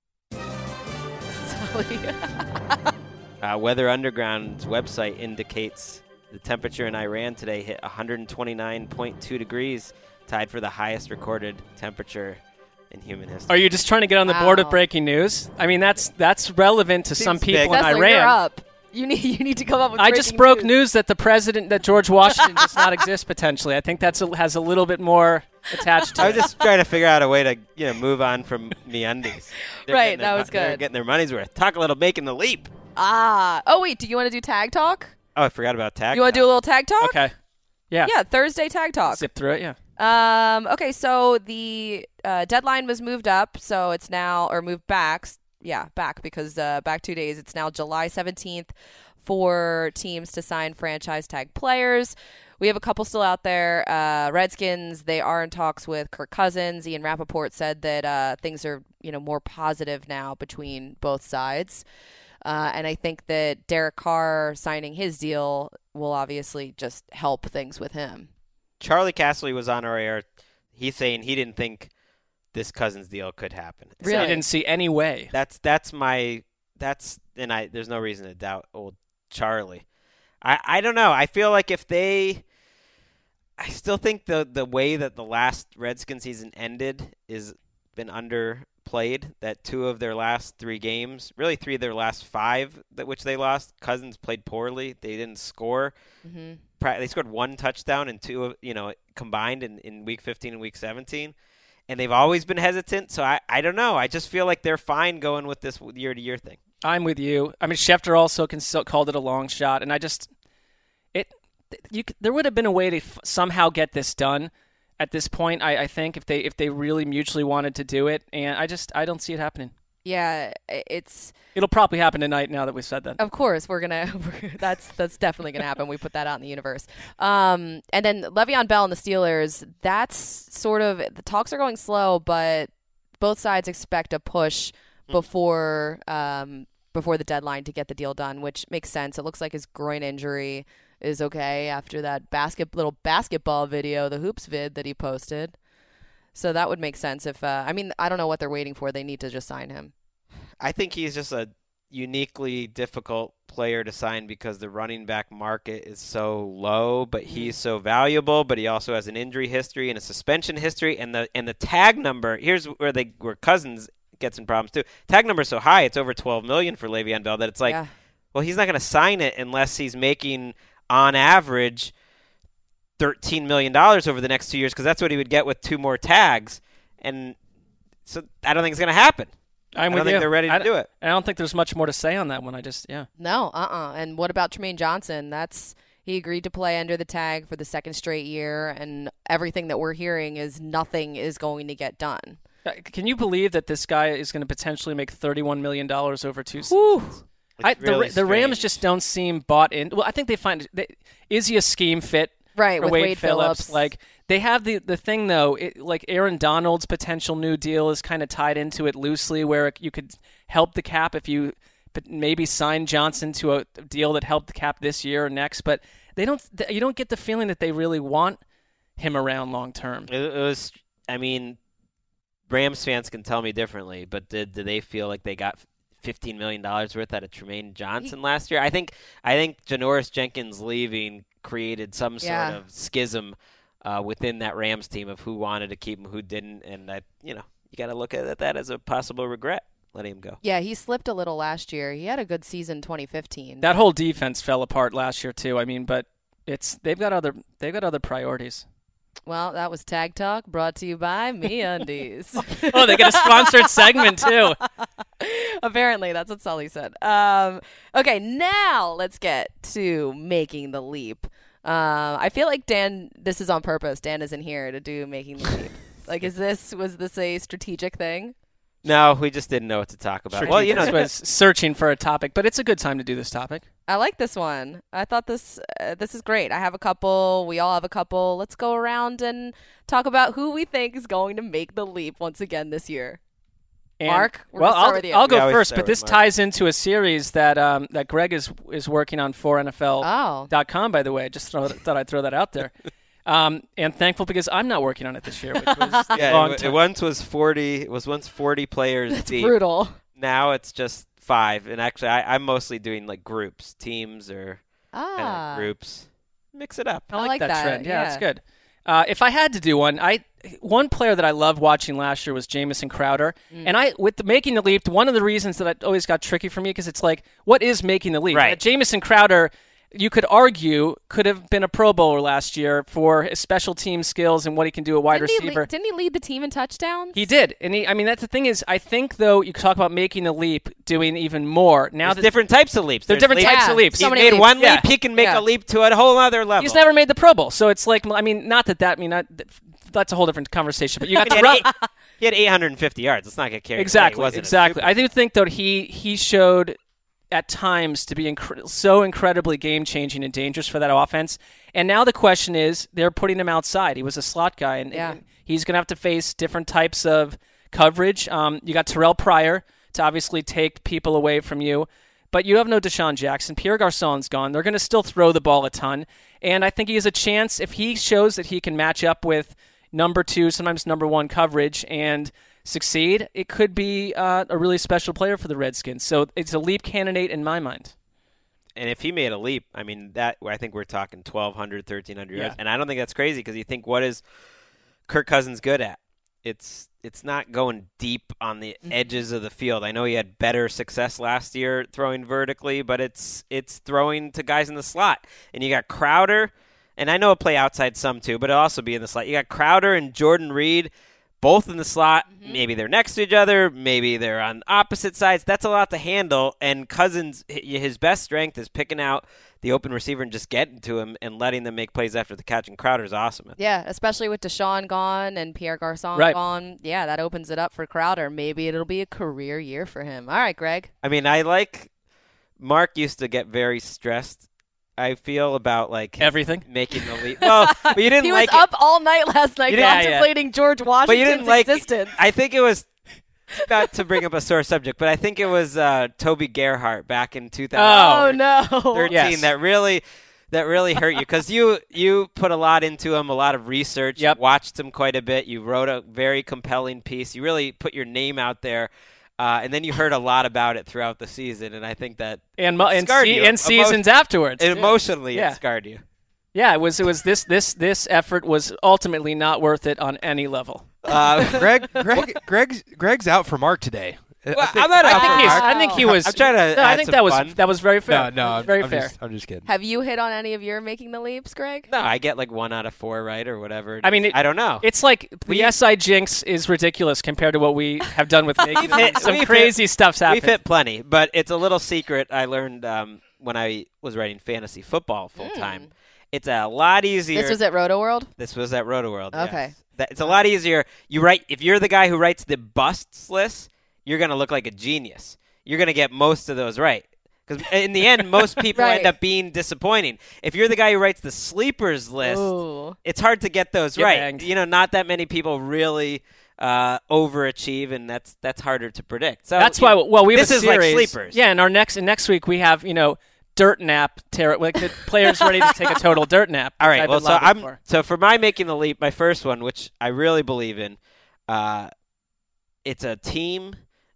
Uh, Weather Underground's website indicates the temperature in Iran today hit one hundred twenty-nine point two degrees, tied for the highest recorded temperature in human history. Are you just trying to get on the board of Wow. breaking news? I mean, that's that's relevant to some Seems people big. in Cecily, Iran. you're up. You need you need to come up with. I just breaking broke news. news that the president, that George Washington, does not exist potentially. I think that's a, has a little bit more attached to I it. was just trying to figure out a way to you know move on from MeUndies. They're Right, getting their that mo- was They're good. getting their money's worth. Talk a little making the leap. Ah. Oh wait, do you want to do tag talk? Oh, I forgot about tag. You want to do a little tag talk? Okay. Yeah. Yeah, Thursday tag talk. Zip through it, yeah. Um. Okay, so the uh, deadline was moved up, so it's now or moved back. s- Yeah, back because uh, back two days. It's now July seventeenth for teams to sign franchise tag players. We have a couple still out there. Uh, Redskins, they are in talks with Kirk Cousins. Ian Rappaport said that uh, things are, you know, more positive now between both sides. Uh, and I think that Derek Carr signing his deal will obviously just help things with him. Charlie Casserly was on our air. He's saying he didn't think this Cousins deal could happen. So you didn't see any way. That's that's my that's and I there's no reason to doubt old Charlie. I I don't know. I feel like if they I still think the the way that the last Redskin season ended is been underplayed. That two of their last three games, really three of their last five that which they lost, Cousins played poorly. They didn't score. Mm-hmm. Pra- They scored one touchdown and two of you know combined in, in week fifteen and week seventeen. And they've always been hesitant, so I, I don't know. I just feel like they're fine going with this year-to-year thing. I'm with you. I mean, Schefter also cons- called it a long shot, and I just it you c- there would have been a way to f- somehow get this done at this point. I, I think if they if they really mutually wanted to do it, and I just I don't see it happening. Yeah, i- it's It'll probably happen tonight. Now that we've said that, of course we're gonna. that's that's definitely gonna happen. We put that out in the universe. Um, and then Le'Veon Bell and the Steelers. That's sort of the talks are going slow, but both sides expect a push before um before the deadline to get the deal done, which makes sense. It looks like his groin injury is okay after that basket little basketball video, the hoops vid that he posted. So that would make sense if uh, I mean I don't know what they're waiting for. They need to just sign him. I think he's just a uniquely difficult player to sign because the running back market is so low, but he's so valuable, but he also has an injury history and a suspension history, and the and the tag number, here's where they where Cousins gets in problems too. Tag number is so high, it's over twelve million dollars for Le'Veon Bell that it's like, Yeah. well, he's not going to sign it unless he's making on average thirteen million dollars over the next two years because that's what he would get with two more tags. And so I don't think it's going to happen. I'm I with don't think you. they're ready to I, do it. I don't think there's much more to say on that one. I just yeah. No, uh-uh. And what about Tremaine Johnson? That's he agreed to play under the tag for the second straight year, and everything that we're hearing is nothing is going to get done. Uh, Can you believe that this guy is going to potentially make thirty-one million dollars over two seasons? I, It's the, really Ra- the Rams strange. just don't seem bought in. Well, I think they find they, is he a scheme fit? Right, for with Wade, Wade Phillips. Phillips. Like they have the the thing though, it, like Aaron Donald's potential new deal is kind of tied into it loosely, where it, you could help the cap if you but maybe sign Johnson to a deal that helped the cap this year or next. But they don't. th- You don't get the feeling that they really want him around long term. It, it was, I mean, Rams fans can tell me differently, but did, did they feel like they got fifteen million dollars worth out of Tremaine Johnson last year? I think I think Janoris Jenkins leaving created some sort Yeah. of schism uh, within that Rams team of who wanted to keep him, who didn't, and I, you know, you got to look at that as a possible regret letting him go. Yeah, he slipped a little last year. He had a good season twenty fifteen. That whole defense fell apart last year too. I mean, but it's they've got other they've got other priorities. Well, that was Tag Talk brought to you by MeUndies. Oh, they get a sponsored segment too. Apparently, that's what Sully said. Um, okay, now let's get to making the leap. Uh, I feel like Dan, this is on purpose. Dan isn't here to do making the leap. Like, is this was this a strategic thing? No, we just didn't know what to talk about. Sure, well, you know, was searching for a topic, but it's a good time to do this topic. I like this one. I thought this uh, this is great. I have a couple. We all have a couple. Let's go around and talk about who we think is going to make the leap once again this year. And, Mark, we're well, gonna start I'll, with you. I'll go Yeah, first, start but this with Mark. ties into a series that um, that Greg is is working on for N F L dot com, Oh. by the way. Just throw, thought I'd throw that out there. Um, and thankful because I'm not working on it this year, which was a yeah, long it, time. it once was forty. It was once forty players That's deep. brutal. Now it's just five, and actually, I, I'm mostly doing like groups, teams, or kind Ah. of groups. Mix it up. I like, like that, that, trend. Yeah, that's yeah. good. Uh, if I had to do one, I one player that I loved watching last year was Jamison Crowder, Mm. and I with the making the leap. One of the reasons that it always got tricky for me because it's like, what is making the leap? Right. Uh, Jamison Crowder, you could argue, could have been a Pro Bowler last year for his special team skills and what he can do at wide Didn't he, receiver. lead, didn't he lead the team in touchdowns? He did, and he. I mean, that's the thing is, I think though you talk about making the leap, doing even more. Now There's that different types of leaps. There are There's different leaps- types Yeah, of leaps. so He's many made leaps. one Yeah. leap. He can make Yeah. a leap to a whole other level. He's never made the Pro Bowl, so it's like, I mean, not that that I mean, that, that's a whole different conversation. But you got he, to had rub, eight, he had eight hundred fifty yards. Let's not get carried away. He exactly, wasn't a exactly. super- I do think though he he showed at times to be incre- so incredibly game changing and dangerous for that offense. And now the question is, they're putting him outside. He was a slot guy, and, Yeah. and he's going to have to face different types of coverage. Um, you got Terrell Pryor to obviously take people away from you. But you have no Deshaun Jackson. Pierre Garçon's gone. They're going to still throw the ball a ton. And I think he has a chance, if he shows that he can match up with number two, sometimes number one coverage, and succeed, it could be uh, a really special player for the Redskins. So it's a leap candidate in my mind. And if he made a leap, I mean, that I think we're talking twelve hundred, thirteen hundred yards. Yeah. And I don't think that's crazy because you think, what is Kirk Cousins good at? It's it's not going deep on the edges of the field. I know he had better success last year throwing vertically, but it's it's throwing to guys in the slot. And you got Crowder, and I know it'll play outside some too, but it'll also be in the slot. You got Crowder and Jordan Reed both in the slot. Mm-hmm. Maybe they're next to each other. Maybe they're on opposite sides. That's a lot to handle. And Cousins, his best strength is picking out the open receiver and just getting to him and letting them make plays after the catch. And Crowder's awesome. Yeah, especially with Deshaun gone and Pierre Garçon Right. gone. Yeah, that opens it up for Crowder. Maybe it'll be a career year for him. All right, Greg. I mean, I like Mark used to get very stressed, I feel, about like Everything. making the leap. Well, but you didn't He like was it. up all night last night You didn't- contemplating George Washington's But you didn't like existence. I think it was not to bring up a sore subject, but I think it was uh, Toby Gerhart back in two thousand Oh, no. thirteen Yes. that really that really hurt you because you you put a lot into him, a lot of research. Yep. You watched him quite a bit. You wrote a very compelling piece. You really put your name out there. Uh, and then you heard a lot about it throughout the season, and I think that And, mo- it and, scarred se- you. and seasons afterwards. Emo- too. emotionally Yeah. it scarred you. Yeah, it was. It was this. This. This effort was ultimately not worth it on any level. Uh, Greg, Greg, Greg's, Greg's out for Mark today. I Well, think- I'm not I out think for he's. Mark. I think he was. I'm trying to No, I add think some that was fun. that was very fair. no, no, I'm, very I'm fair. Just, I'm just kidding. Have you hit on any of your making the leaps, Greg? No, I get like one out of four, right, or whatever. it I mean, is. it- I don't know. It's like the We- S I jinx is ridiculous compared to what we have done with making We've hit- some we've crazy hit- stuff's happened. We've hit plenty, but it's a little secret I learned um, when I was writing fantasy football full time. It's a lot easier. This was at Roto World? This was at Roto World. Okay. Yes. That, it's a lot easier. You write if you're the guy who writes the busts list, you're gonna look like a genius. You're gonna get most of those right. Because in the end, most people Right. end up being disappointing. If you're the guy who writes the sleepers list, Ooh. it's hard to get those Get right. banged. You know, not that many people really uh, overachieve, and that's that's harder to predict. So That's you why. know, Well, we have this a is like series. sleepers. Yeah, and our next and next week we have you know dirt nap. Ter- like the players ready to take a total dirt nap. All which right. I've Well, been so lobbying I'm for. so for my making the leap, my first one, which I really believe in, uh, it's a team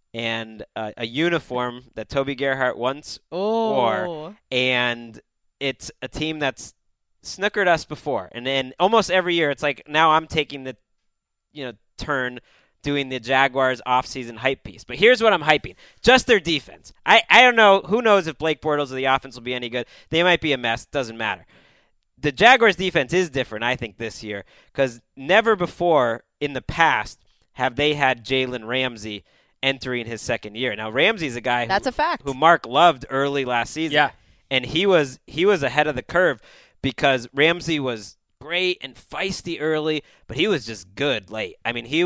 and uh, a uniform that Toby Gerhart once wore, Oh. and it's a team that's snookered us before, and then almost every year it's like now I'm taking the, you know, turn doing the Jaguars offseason hype piece. But here's what I'm hyping. Just their defense. I, I don't know. Who knows if Blake Bortles or the offense will be any good. They might be a mess. Doesn't matter. The Jaguars defense is different, I think, this year because never before in the past have they had Jalen Ramsey entering his second year. Now, Ramsey's a guy That's who, a fact. who Mark loved early last season. Yeah. And he was he was ahead of the curve because Ramsey was great and feisty early, but he was just good late. I mean, he was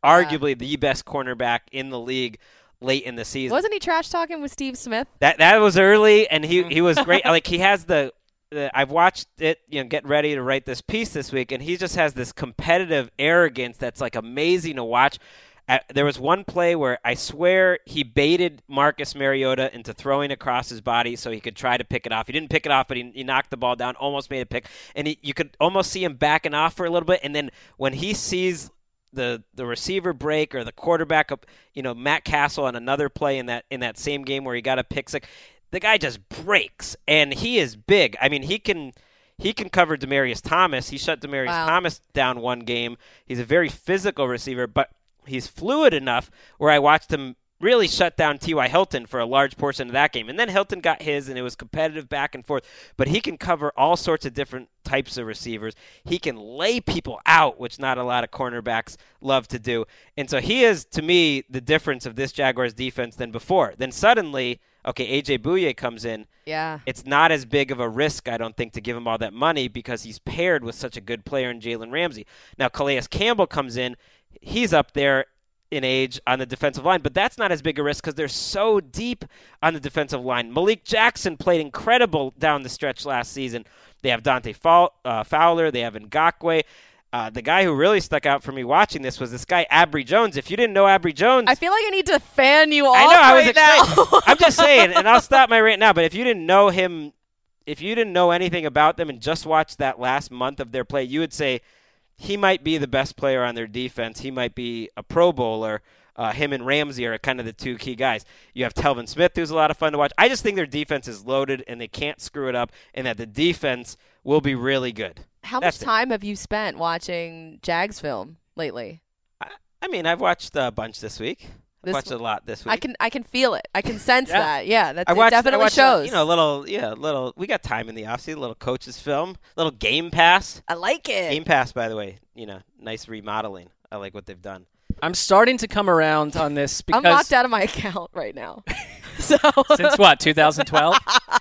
arguably the best cornerback in the league late in the season. Wasn't he trash talking with Steve Smith? That that was early, and he, he was great. Like he has the, the I've watched it, you know, get ready to write this piece this week, and he just has this competitive arrogance that's like amazing to watch. Uh, there was one play where I swear he baited Marcus Mariota into throwing across his body so he could try to pick it off. He didn't pick it off, but he, he knocked the ball down, almost made a pick, and he, you could almost see him backing off for a little bit, and then when he sees the the receiver break or the quarterback up, you know, Matt Castle on another play in that in that same game where he got a pick six, the guy just breaks, and he is big. I mean, he can he can cover Demaryius Thomas. He shut Demaryius Wow. Thomas down one game. He's a very physical receiver, but he's fluid enough where I watched him really shut down T Y. Hilton for a large portion of that game. And then Hilton got his, and it was competitive back and forth. But he can cover all sorts of different types of receivers. He can lay people out, which not a lot of cornerbacks love to do. And so he is, to me, the difference of this Jaguars defense than before. Then suddenly, okay, A J Bouye comes in. Yeah. It's not as big of a risk, I don't think, to give him all that money because he's paired with such a good player in Jalen Ramsey. Now, Calais Campbell comes in. He's up there in age on the defensive line, but that's not as big a risk because they're so deep on the defensive line. Malik Jackson played incredible down the stretch last season. They have Dante Fall, uh, Fowler. They have Ngakoue. Uh, the guy who really stuck out for me watching this was this guy, Abry Jones. If you didn't know Abry Jones... I feel like I need to fan you off I know, I was right excited. now. I'm just saying, and I'll stop my rant now, but if you didn't know him, if you didn't know anything about them and just watched that last month of their play, you would say, he might be the best player on their defense. He might be a Pro Bowler. Uh, him and Ramsey are kind of the two key guys. You have Telvin Smith, who's a lot of fun to watch. I just think their defense is loaded, and they can't screw it up, and that the defense will be really good. How That's much time have you spent watching Jags film lately? I, I mean, I've watched a bunch this week. I've This watched a lot this week. I can I can feel it. I can sense Yeah. that. Yeah, that's, I watched, it definitely I watched, shows. You know, a little, yeah, a little. We got time in the offseason. A little coaches film, a little Game Pass. I like it. Game Pass, by the way, you know, nice remodeling. I like what they've done. I'm starting to come around on this because I'm locked out of my account right now. so since what, two thousand twelve?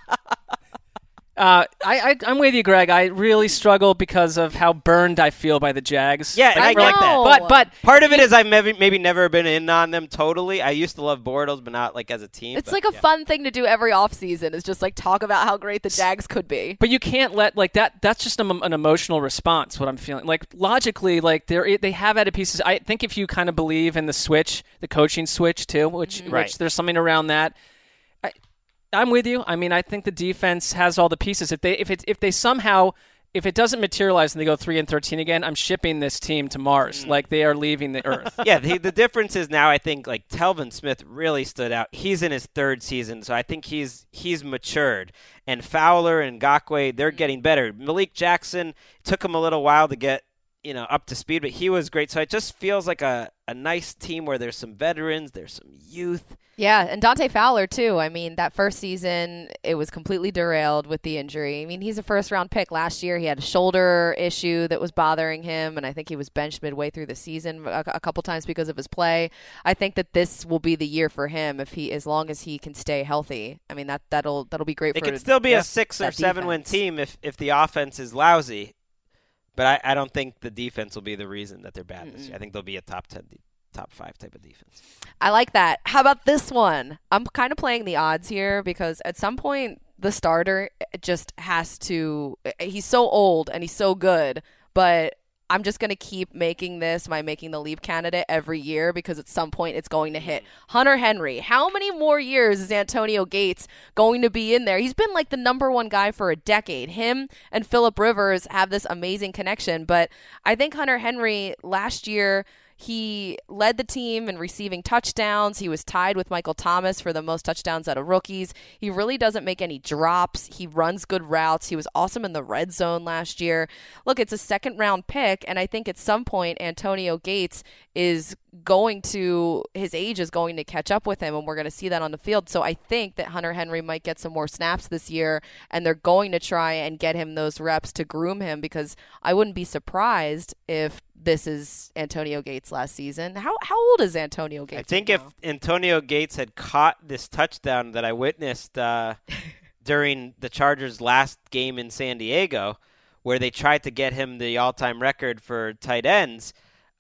Uh, I, I, I'm with you, Greg. I really struggle because of how burned I feel by the Jags. Yeah, and Like, I get know. that. But but Part of it is I've maybe, maybe never been in on them totally. I used to love Bortles, but not like as a team. it's but, like a yeah. fun thing to do every offseason is just like talk about how great the Jags could be. But you can't let like that. That's just a, an emotional response. What I'm feeling like logically, like they they have added pieces. I think if you kind of believe in the switch, the coaching switch too, which Mm-hmm. Right. which there's something around that. I I'm with you. I mean, I think the defense has all the pieces. If they if it if they somehow if it doesn't materialize and they go three and thirteen again, I'm shipping this team to Mars. Like they are leaving the Earth. Yeah, the, the difference is now I think like Telvin Smith really stood out. He's in his third season, so I think he's he's matured. And Fowler and Ngakoue, they're getting better. Malik Jackson, took him a little while to get, you know, up to speed, but he was great. So it just feels like a, a nice team where there's some veterans, there's some youth. Yeah, and Dante Fowler, too. I mean, that first season, it was completely derailed with the injury. I mean, he's a first-round pick. Last year, he had a shoulder issue that was bothering him, and I think he was benched midway through the season a, a couple times because of his play. I think that this will be the year for him if he, as long as he can stay healthy. I mean, that, that'll that'll be great It for could still be yeah, a six or that seven-win defense. team if, if the offense is lousy. But I, I don't think the defense will be the reason that they're bad this year. I think they'll be a top ten, de- top five type of defense. I like that. How about this one? I'm kind of playing the odds here because at some point the starter just has to – he's so old and he's so good, but I'm just going to keep making this my making the leap candidate every year because at some point it's going to hit. Hunter Henry. How many more years is Antonio Gates going to be in there? He's been like the number one guy for a decade. Him and Phillip Rivers have this amazing connection, but I think Hunter Henry last year – he led the team in receiving touchdowns. He was tied with Michael Thomas for the most touchdowns out of rookies. He really doesn't make any drops. He runs good routes. He was awesome in the red zone last year. Look, it's a second round pick, and I think at some point Antonio Gates is going to, his age is going to catch up with him, and we're going to see that on the field. So I think that Hunter Henry might get some more snaps this year, and they're going to try and get him those reps to groom him because I wouldn't be surprised if this is Antonio Gates last season. How how old is Antonio Gates? I think right if now? Antonio Gates had caught this touchdown that I witnessed uh, during the Chargers' last game in San Diego, where they tried to get him the all-time record for tight ends,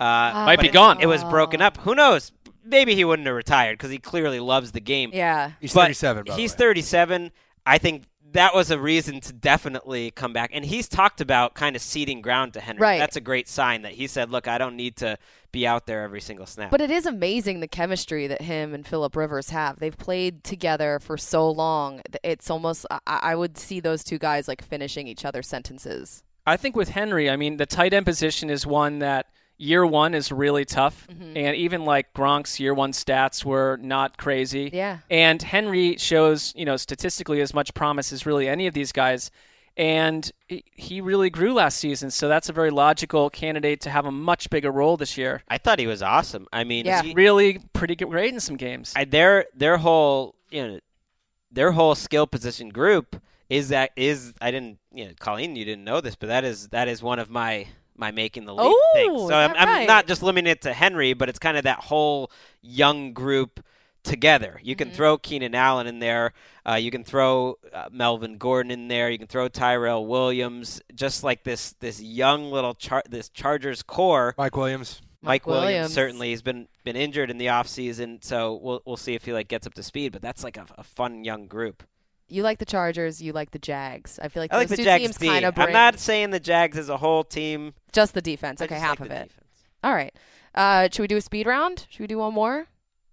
Uh, Might but be it- gone. It was broken up. Who knows? Maybe he wouldn't have retired because he clearly loves the game. Yeah. He's But thirty-seven, by the He's way. thirty-seven. I think that was a reason to definitely come back. And he's talked about kind of ceding ground to Henry. Right. That's a great sign that he said, look, I don't need to be out there every single snap. But it is amazing the chemistry that him and Phillip Rivers have. They've played together for so long. It's almost, I, I would see those two guys like finishing each other's sentences. I think with Henry, I mean, the tight end position is one that year one is really tough. Mm-hmm. And even like Gronk's year one stats were not crazy. Yeah. And Henry shows, you know, statistically as much promise as really any of these guys. And he- he really grew last season. So that's a very logical candidate to have a much bigger role this year. I thought he was awesome. I mean, Yeah. he- Really pretty good great in some games. I, their their whole you know their whole skill position group is that is I didn't you know Colleen, you didn't know this, but that is that is one of my my making the leap Oh, things. is So I'm, that I'm right? not just limiting it to Henry, but it's kind of that whole young group together. You can Mhm. throw Keenan Allen in there. Uh, you can throw uh, Melvin Gordon in there. You can throw Tyrell Williams. Just like this this young little char- this Chargers core. Mike Williams. Mike Mike Williams, Williams. certainly he's been been injured in the offseason, so we'll we'll see if he like gets up to speed. But that's like a, a fun young group. You like the Chargers, you like the Jags. I feel like I like those the two Jags teams D. kind of bring I'm not saying the Jags as a whole team. just the defense. I Okay, just half like of the it. defense. All right. Uh, should we do a speed round? Should we do one more?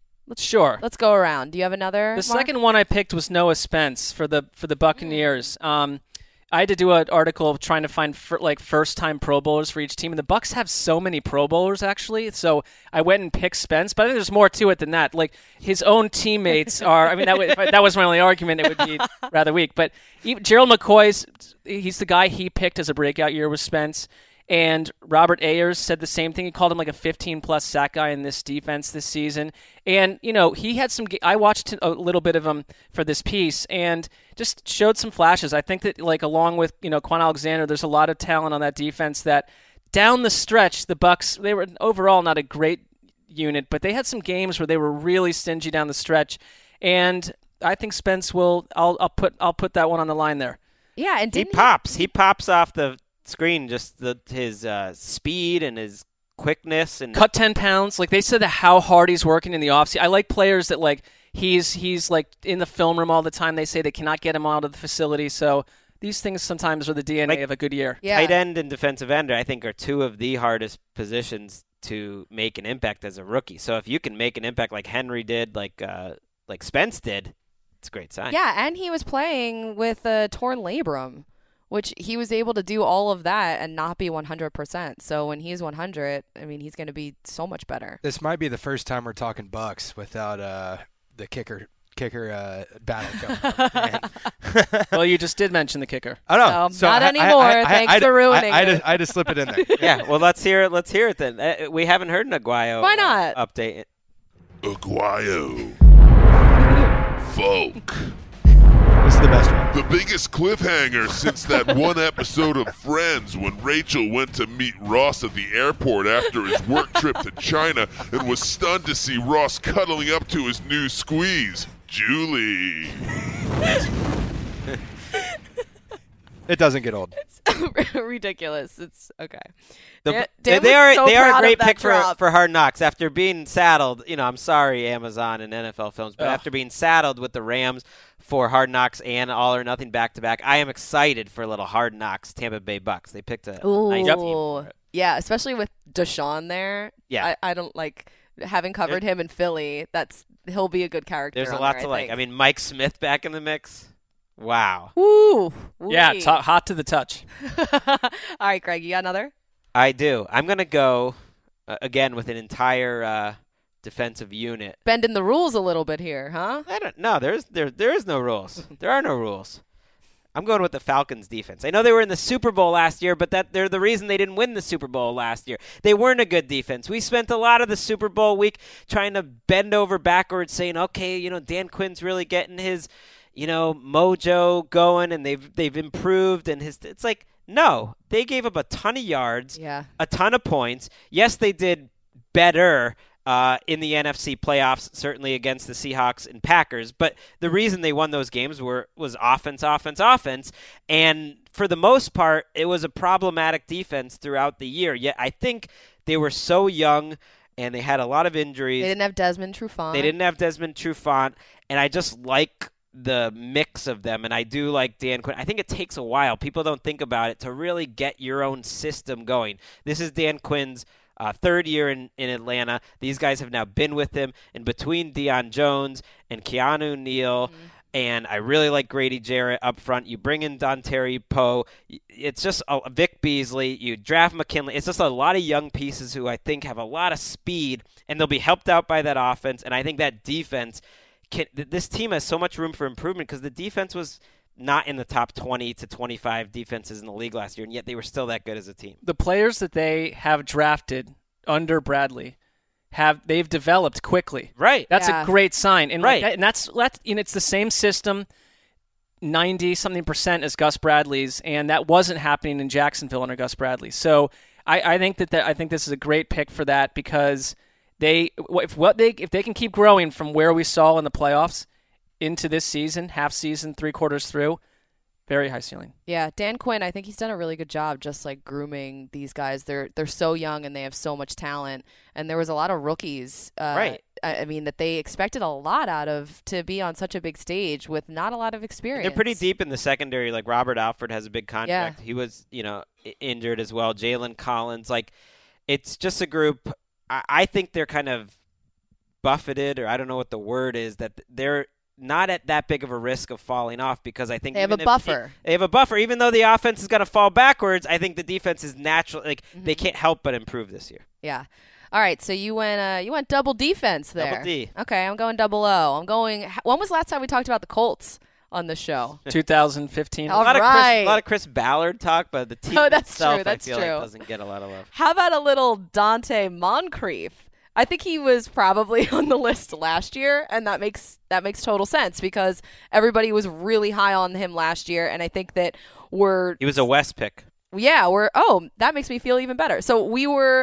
Sure. Let's go around. Do you have another? The Mark? second one I picked was Noah Spence for the for the Buccaneers. Um, I had to do an article trying to find fir- like first time Pro Bowlers for each team, and the Bucs have so many Pro Bowlers actually. So I went and picked Spence, but I think there's more to it than that. Like his own teammates are. I mean, that w- if I, that was my only argument. It would be rather weak. But even, Gerald McCoy's he's the guy he picked as a breakout year with Spence. And Robert Ayers said the same thing. He called him like a fifteen-plus sack guy in this defense this season. And, you know, he had some – I watched a little bit of him for this piece and just showed some flashes. I think that, like, along with, you know, Quan Alexander, there's a lot of talent on that defense that down the stretch, the Bucs, they were overall not a great unit, but they had some games where they were really stingy down the stretch. And I think Spence will – I'll I'll put I'll put that one on the line there. Yeah, and He didn't pops. He pops off the screen. Just the his uh, speed and his quickness and Cut ten pounds. Like they said that how hard he's working in the offseason. I like players that like he's he's like in the film room all the time. They say they cannot get him out of the facility. So these things sometimes are the D N A Like- of a good year. Yeah. tight end and defensive end, I think, are two of the hardest positions to make an impact as a rookie. So if you can make an impact like Henry did, like uh, like Spence did, it's a great sign. Yeah, and he was playing with a torn labrum, which he was able to do all of that and not be one hundred percent. So when he's one hundred, I mean, he's going to be so much better. This might be the first time we're talking Bucks without uh, the kicker kicker uh, battle going on. Well, you just did mention the kicker. I know. No, not anymore. Thanks I, for ruining I, I, I, it. just, I just slip it in there. Yeah, well, let's hear it. Let's hear it then. Uh, we haven't heard an Aguayo Why not? uh, update. Aguayo. Folk. This is the best one. The biggest cliffhanger since that one episode of Friends when Rachel went to meet Ross at the airport after his work trip to China and was stunned to see Ross cuddling up to his new squeeze, Julie. It doesn't get old. Ridiculous. It's okay. The, Dan- they, Dan they was are so they are proud a of great that pick for, drop. for Hard Knocks after being saddled. You know, I'm sorry, Amazon and N F L Films, but Ugh. after being saddled with the Rams for Hard Knocks and All or Nothing back to back, I am excited for a little Hard Knocks Tampa Bay Bucks. They picked a Ooh. nice team for it. Yeah, especially with Deshaun there. Yeah. I, I don't like having covered him in Philly. That's he'll be a good character. There's a on lot there, to I like. think. I mean, Mike Smith back in the mix. Wow. Woo. Yeah, Wee. t- hot to the touch. All right, Greg, you got another? I do. I'm gonna go uh, again with an entire uh, defensive unit. Bending the rules a little bit here, huh? I don't know. There's there there is no rules. There are no rules. I'm going with the Falcons defense. I know they were in the Super Bowl last year, but that they're the reason they didn't win the Super Bowl last year. They weren't a good defense. We spent a lot of the Super Bowl week trying to bend over backwards saying, "Okay, you know, Dan Quinn's really getting his, you know, mojo going and they've they've improved and his it's like no, they gave up a ton of yards, Yeah. a ton of points. Yes, they did better uh, in the N F C playoffs, certainly against the Seahawks and Packers. But the reason they won those games were was offense, offense, offense. And for the most part, it was a problematic defense throughout the year. Yet I think they were so young, and they had a lot of injuries. They didn't have Desmond Trufant. They didn't have Desmond Trufant, and I just like the mix of them, and I do like Dan Quinn. I think it takes a while. People don't think about it to really get your own system going. This is Dan Quinn's uh, third year in, in Atlanta. These guys have now been with him, and between Deion Jones and Keanu Neal, mm-hmm. and I really like Grady Jarrett up front. You bring in Dontari Poe. It's just a, Vic Beasley. You draft McKinley. It's just a lot of young pieces who I think have a lot of speed, and they'll be helped out by that offense, and I think that defense – Can, this team has so much room for improvement because the defense was not in the top twenty to twenty-five defenses in the league last year, and yet they were still that good as a team. The players that they have drafted under Bradley have they've developed quickly. Right. That's yeah. a great sign. And right. Like that, and that's that's you know, it's the same system, ninety something percent as Gus Bradley's, and that wasn't happening in Jacksonville under Gus Bradley. So I, I think that, that I think this is a great pick for that because They if what they if they can keep growing from where we saw in the playoffs into this season, half season, three quarters through, very high ceiling. Yeah, Dan Quinn, I think he's done a really good job just like grooming these guys. They're they're so young and they have so much talent. And there was a lot of rookies, uh, right? I mean that they expected a lot out of to be on such a big stage with not a lot of experience. And they're pretty deep in the secondary. Like Robert Alford has a big contract. Yeah. He was you know injured as well. Jalen Collins, like it's just a group. I think they're kind of buffeted, or I don't know what the word is, that they're not at that big of a risk of falling off because I think they have a buffer. They have a buffer. Even though the offense is going to fall backwards, I think the defense is natural. Like mm-hmm. they can't help but improve this year. Yeah. All right. So you went uh, you went double defense there. Double D. Okay. I'm going double O. I'm going. When was the last time we talked about the Colts on the show? twenty fifteen. All a lot right. of Chris, a lot of Chris Ballard talk, but the team oh, that's itself true. That's I feel true. like doesn't get a lot of love. How about a little Dante Moncrief? I think he was probably on the list last year, and that makes that makes total sense because everybody was really high on him last year, and I think that we're he was a West pick. Yeah, we're oh that makes me feel even better. So we were.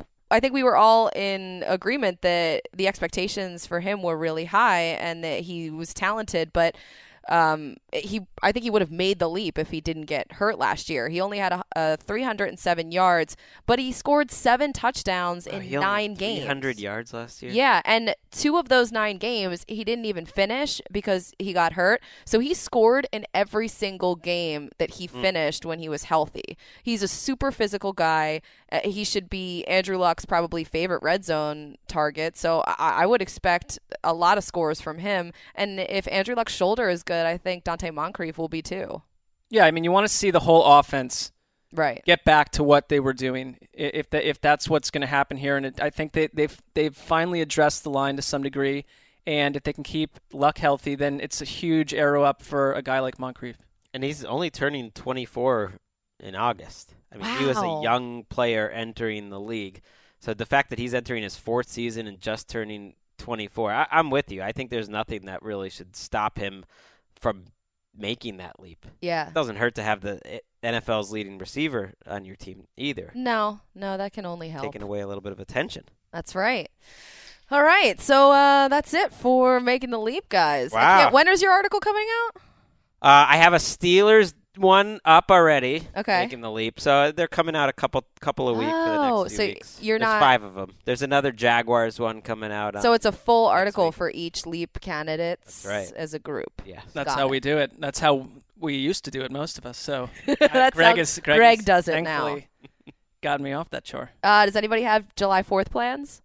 I think we were all in agreement that the expectations for him were really high and that he was talented, but um, he I think he would have made the leap if he didn't get hurt last year. He only had a, a three hundred seven yards, but he scored seven touchdowns oh, in he only nine had games. three hundred yards last year? Yeah, and two of those nine games, he didn't even finish because he got hurt. So he scored in every single game that he Mm. finished when he was healthy. He's a super physical guy. Uh, he should be Andrew Luck's probably favorite red zone target. So I, I would expect a lot of scores from him. And if Andrew Luck's shoulder is good, I think Dante Moncrief will be too. Yeah, I mean, you want to see the whole offense right get back to what they were doing. If the, if that's what's going to happen here, and it, I think they, they've they've finally addressed the line to some degree. And if they can keep Luck healthy, then it's a huge arrow up for a guy like Moncrief. And he's only turning twenty-four in August. I mean, wow. he was a young player entering the league. So the fact that he's entering his fourth season and just turning twenty-four, I, I'm with you. I think there's nothing that really should stop him from making that leap. Yeah. It doesn't hurt to have the N F L's leading receiver on your team either. No, no, that can only help. Taking away a little bit of attention. That's right. All right, so uh, that's it for Making the Leap, guys. I Wow. can't- when is your article coming out? Uh, I have a Steelers one up already. Okay. Making the leap. So they're coming out a couple couple of weeks for the Oh, next few so weeks. you're There's not- five of them. There's another Jaguars one coming out. So on it's a full next article week. for each Leap candidates That's right. as a group. Yeah. That's Got how it. we do it. That's how we used to do it, most of us. So That's Greg how is Greg, Greg is does it now. thankfully got me off that chore. Uh, does anybody have July fourth plans?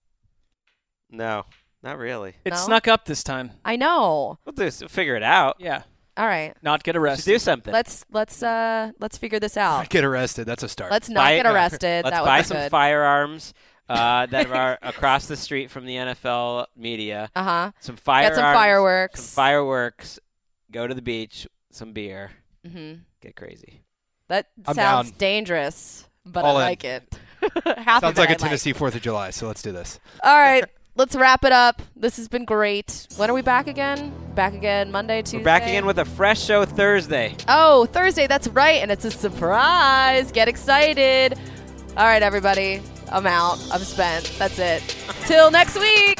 No, not really. It No? snuck up this time. I know. We'll do we'll figure it out. Yeah, All right. not get Let's arrested. do something. Let's let's uh let's figure this out. Get arrested. That's a start. Let's not Buy- get arrested. Let's that would buy be some good. firearms uh, that are across the street from the N F L media. Uh huh. Some firearms. Get some fireworks. Some fireworks. Go to the beach. Some beer. Mm-hmm. Get crazy. That I'm sounds down. dangerous, but All I in. like it. Half Sounds of it like I a Tennessee Fourth of July. So let's do this. All right, let's wrap it up. This has been great. When are we back again? Back again Monday, Tuesday? We're back again with a fresh show Thursday. Oh, Thursday, that's right, and it's a surprise. Get excited. All right, everybody, I'm out. I'm spent. That's it. Till next week.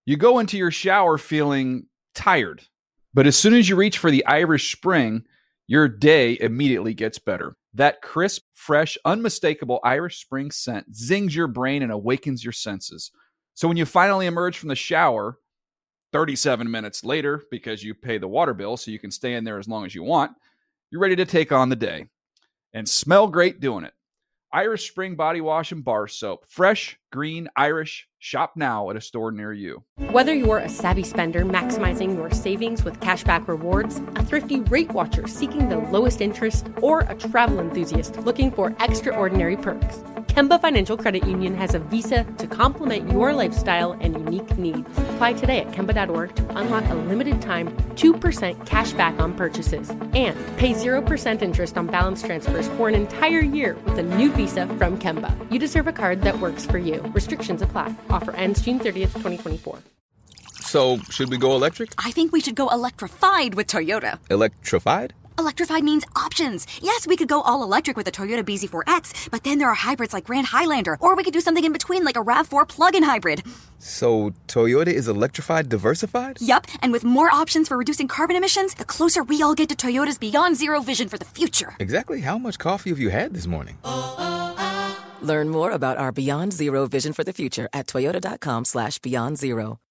You go into your shower feeling tired, but as soon as you reach for the Irish Spring, your day immediately gets better. That crisp, fresh, unmistakable Irish Spring scent zings your brain and awakens your senses. So when you finally emerge from the shower, thirty-seven minutes later, because you pay the water bill so you can stay in there as long as you want, you're ready to take on the day and smell great doing it. Irish Spring Body Wash and Bar Soap. Fresh, green, Irish. Shop now at a store near you. Whether you're a savvy spender maximizing your savings with cashback rewards, a thrifty rate watcher seeking the lowest interest, or a travel enthusiast looking for extraordinary perks, Kemba Financial Credit Union has a visa to complement your lifestyle and unique needs. Apply today at Kemba dot org to unlock a limited time two percent cash back on purchases and pay zero percent interest on balance transfers for an entire year with a new visa from Kemba. You deserve a card that works for you. Restrictions apply. Offer ends June thirtieth, twenty twenty-four. So, should we go electric? I think we should go electrified with Toyota. Electrified? Electrified means options. Yes, we could go all electric with the Toyota B Z four X, but then there are hybrids like Grand Highlander, or we could do something in between like a RAV four plug-in hybrid. So, Toyota is electrified diversified? Yup, and with more options for reducing carbon emissions, the closer we all get to Toyota's Beyond Zero vision for the future. Exactly how much coffee have you had this morning? Learn more about our Beyond Zero vision for the future at toyota.com slash beyond zero.